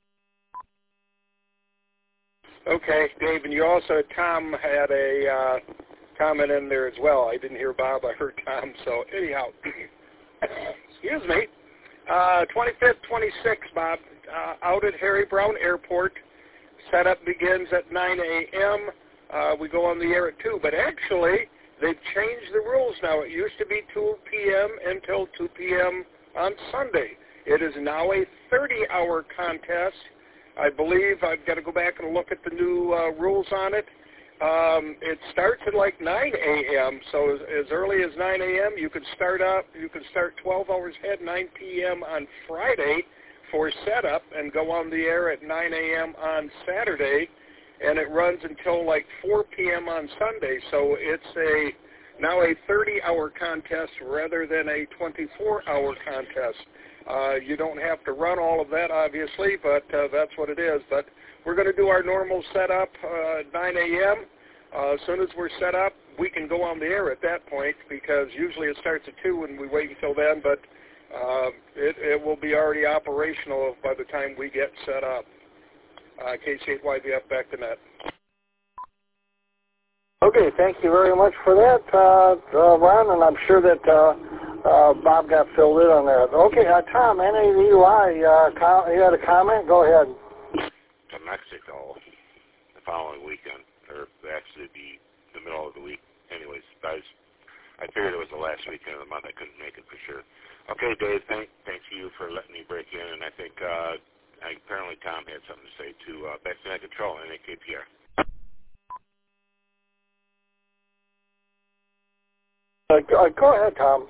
Okay, Dave, and you also, Tom had a comment in there as well. I didn't hear Bob, I heard Tom, so anyhow, excuse me, 25th, 26th, Bob, out at Harry Brown Airport. Setup begins at 9 a.m. We go on the air at 2, but actually, they've changed the rules now. It used to be 2 p.m. until 2 p.m. on Sunday. It is now a 30-hour contest. I believe I've got to go back and look at the new rules on it. It starts at like 9 a.m., so as early as 9 a.m. You can start 12 hours ahead, 9 p.m. on Friday for setup and go on the air at 9 a.m. on Saturday, and it runs until like 4 p.m. on Sunday. So it's now a 30-hour contest rather than a 24-hour contest. You don't have to run all of that, obviously, but that's what it is. But we're going to do our normal setup at 9 a.m. As soon as we're set up, we can go on the air at that point because usually it starts at 2 and we wait until then, but it will be already operational by the time we get set up. KC8YBF back to net. Okay, thank you very much for that, Ron, and I'm sure that Bob got filled in on that. Okay, Tom, NAVUI, you had a comment? Go ahead. To Mexico the following weekend, or actually the middle of the week. Anyways, I figured it was the last weekend of the month. I couldn't make it for sure. Okay, Dave, thanks you for letting me break in, and I think apparently Tom had something to say to back to net control and AKPR. Go ahead, Tom.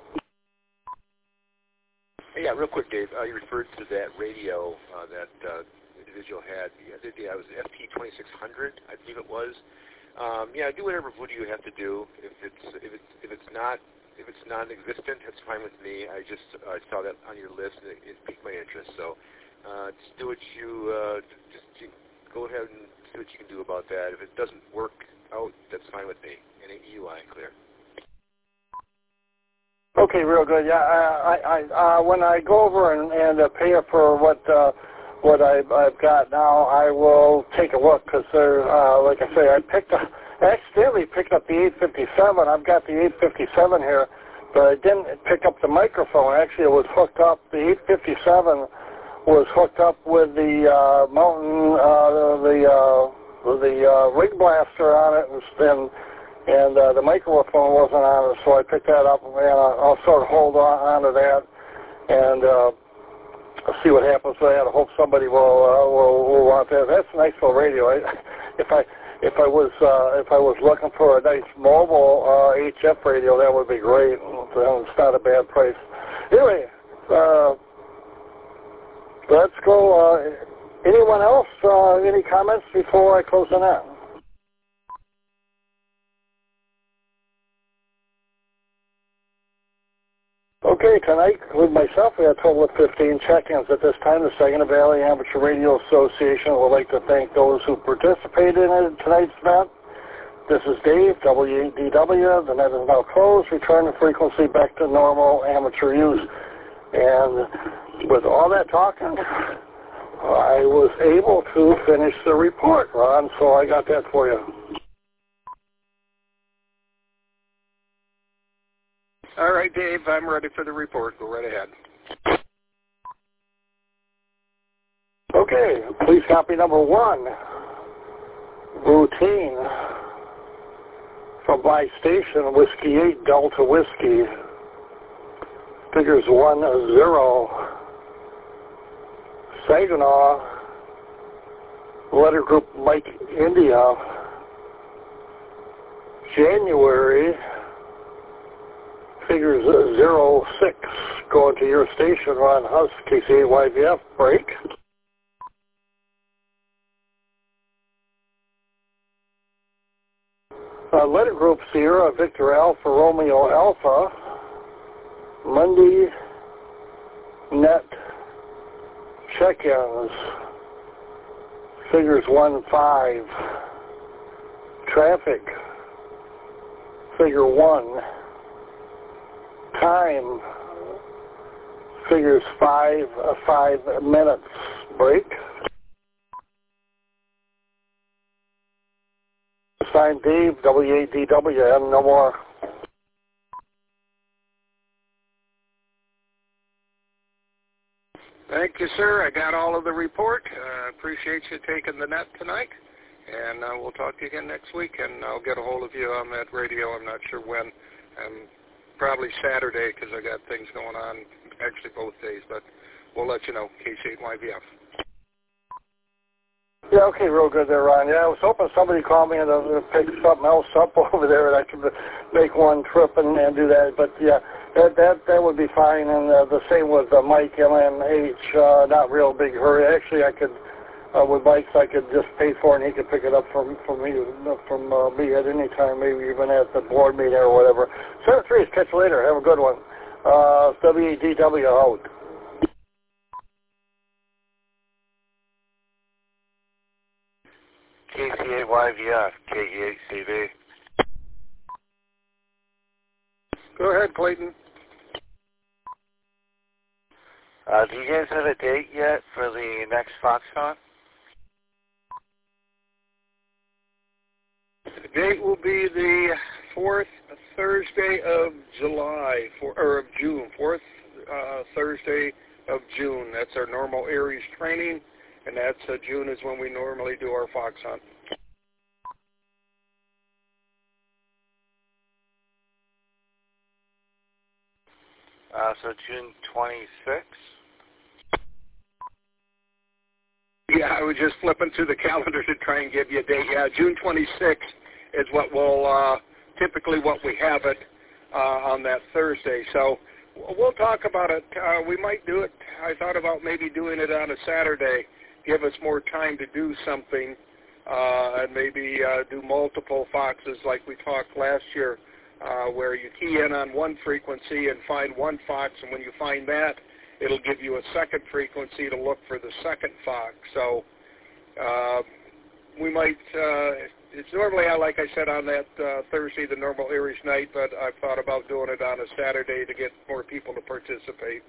Yeah, real quick, Dave. You referred to that radio that individual had. The other day, it was FT2600, I believe it was. Yeah, do whatever voodoo you have to do. If it's non-existent, that's fine with me. I saw that on your list and it piqued my interest. So just do what you go ahead and see what you can do about that. If it doesn't work out, that's fine with me. Any EUI clear. Okay, real good. Yeah, I when I go over and pay up for what I've got now, I will take a look because there, like I say, I accidentally picked up the 857. I've got the 857 here, but I didn't pick up the microphone. Actually, it was hooked up. The 857 was hooked up with the mountain, the rig blaster on it, and the microphone wasn't on it, so I picked that up, and I'll sort of hold on to that and see what happens with that. I hope somebody will want that. That's a nice little radio. If I was looking for a nice mobile HF radio, that would be great. It's not a bad price. Anyway, let's go. Anyone else? Any comments before I close the net? Okay, tonight, with myself, we had a total of 15 check-ins at this time. The Saginaw Valley Amateur Radio Association would like to thank those who participated in tonight's event. This is Dave, WEDW. The net is now closed. Return the frequency back to normal amateur use. And with all that talking, I was able to finish the report, Ron, so I got that for you. All right, Dave, I'm ready for the report. Go right ahead. Okay, police copy number 1. Routine from my station, Whiskey 8, Delta Whiskey. Figures 10. Saginaw, letter group Mike India. January. Figures 06, going to your station, Ron Huss, KCAYVF, break. Letter group Sierra, Victor Alpha, Romeo Alpha, Monday, net, check-ins, figures 15, traffic, figure 1, time, figures 5 minutes, break. Signed Dave, WADWN, no more. Thank you, sir. I got all of the report. Appreciate you taking the net tonight. And we'll talk to you again next week, and I'll get a hold of you on that radio. I'm not sure when. Probably Saturday because I got things going on, actually both days, but we'll let you know, KC8YVF. Yeah, okay, real good there, Ron. Yeah, I was hoping somebody called me and pick something else up over there and I could make one trip and do that, but yeah, that would be fine, and the same with Mike LMH, not real big hurry. Actually, I could, with Mike's, I could just pay for it and he could pick it up from me at any time, maybe even at the board meeting or whatever. 7-3, catch you later. Have a good one. WEDW out. KC8YVF, KE8CV. Go ahead, Clayton. Do you guys have a date yet for the next Foxconn? The date will be the 4th Thursday of July, or of June, 4th Thursday of June. That's our normal Aries training, and that's June is when we normally do our fox hunt. So June 26th? Yeah, I was just flipping through the calendar to try and give you a date. Yeah, June 26th is what we'll, typically what we have it on that Thursday. So we'll talk about it. We might do it. I thought about maybe doing it on a Saturday, give us more time to do something and maybe do multiple Foxes like we talked last year, where you key in on one frequency and find one Fox, and when you find that, it'll give you a second frequency to look for the second Fox. So we might, it's normally, like I said, on that Thursday, the normal Irish night, but I've thought about doing it on a Saturday to get more people to participate.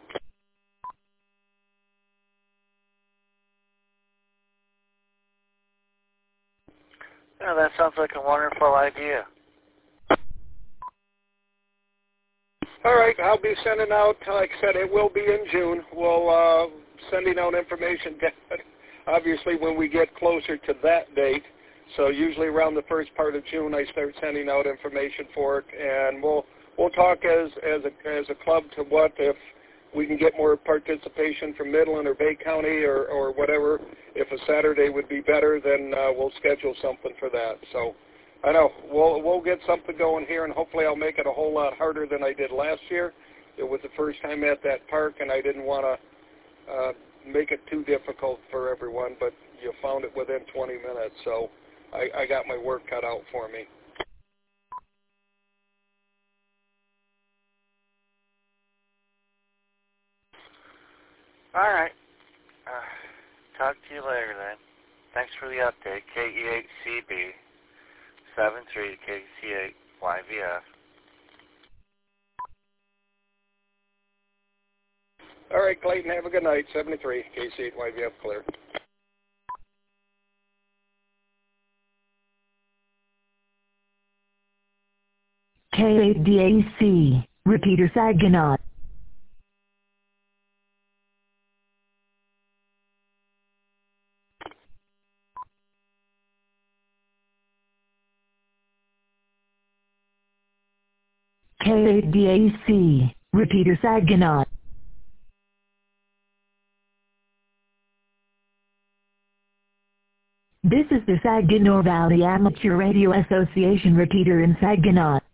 Yeah, that sounds like a wonderful idea. All right, I'll be sending out, like I said, it will be in June. We'll sending out information, obviously, when we get closer to that date. So usually around the first part of June, I start sending out information for it, and we'll talk as a club to what if we can get more participation from Midland or Bay County or whatever. If a Saturday would be better, then we'll schedule something for that. So I know we'll get something going here, and hopefully I'll make it a whole lot harder than I did last year. It was the first time at that park, and I didn't want to make it too difficult for everyone, but you found it within 20 minutes, so I got my work cut out for me. All right. Talk to you later then. Thanks for the update. KE8CB 73 KC8 YVF. All right, Clayton, have a good night. 73 KC8 YVF clear. K8DAC, repeater Saginaw. K8DAC, repeater Saginaw. This is the Saginaw Valley Amateur Radio Association repeater in Saginaw.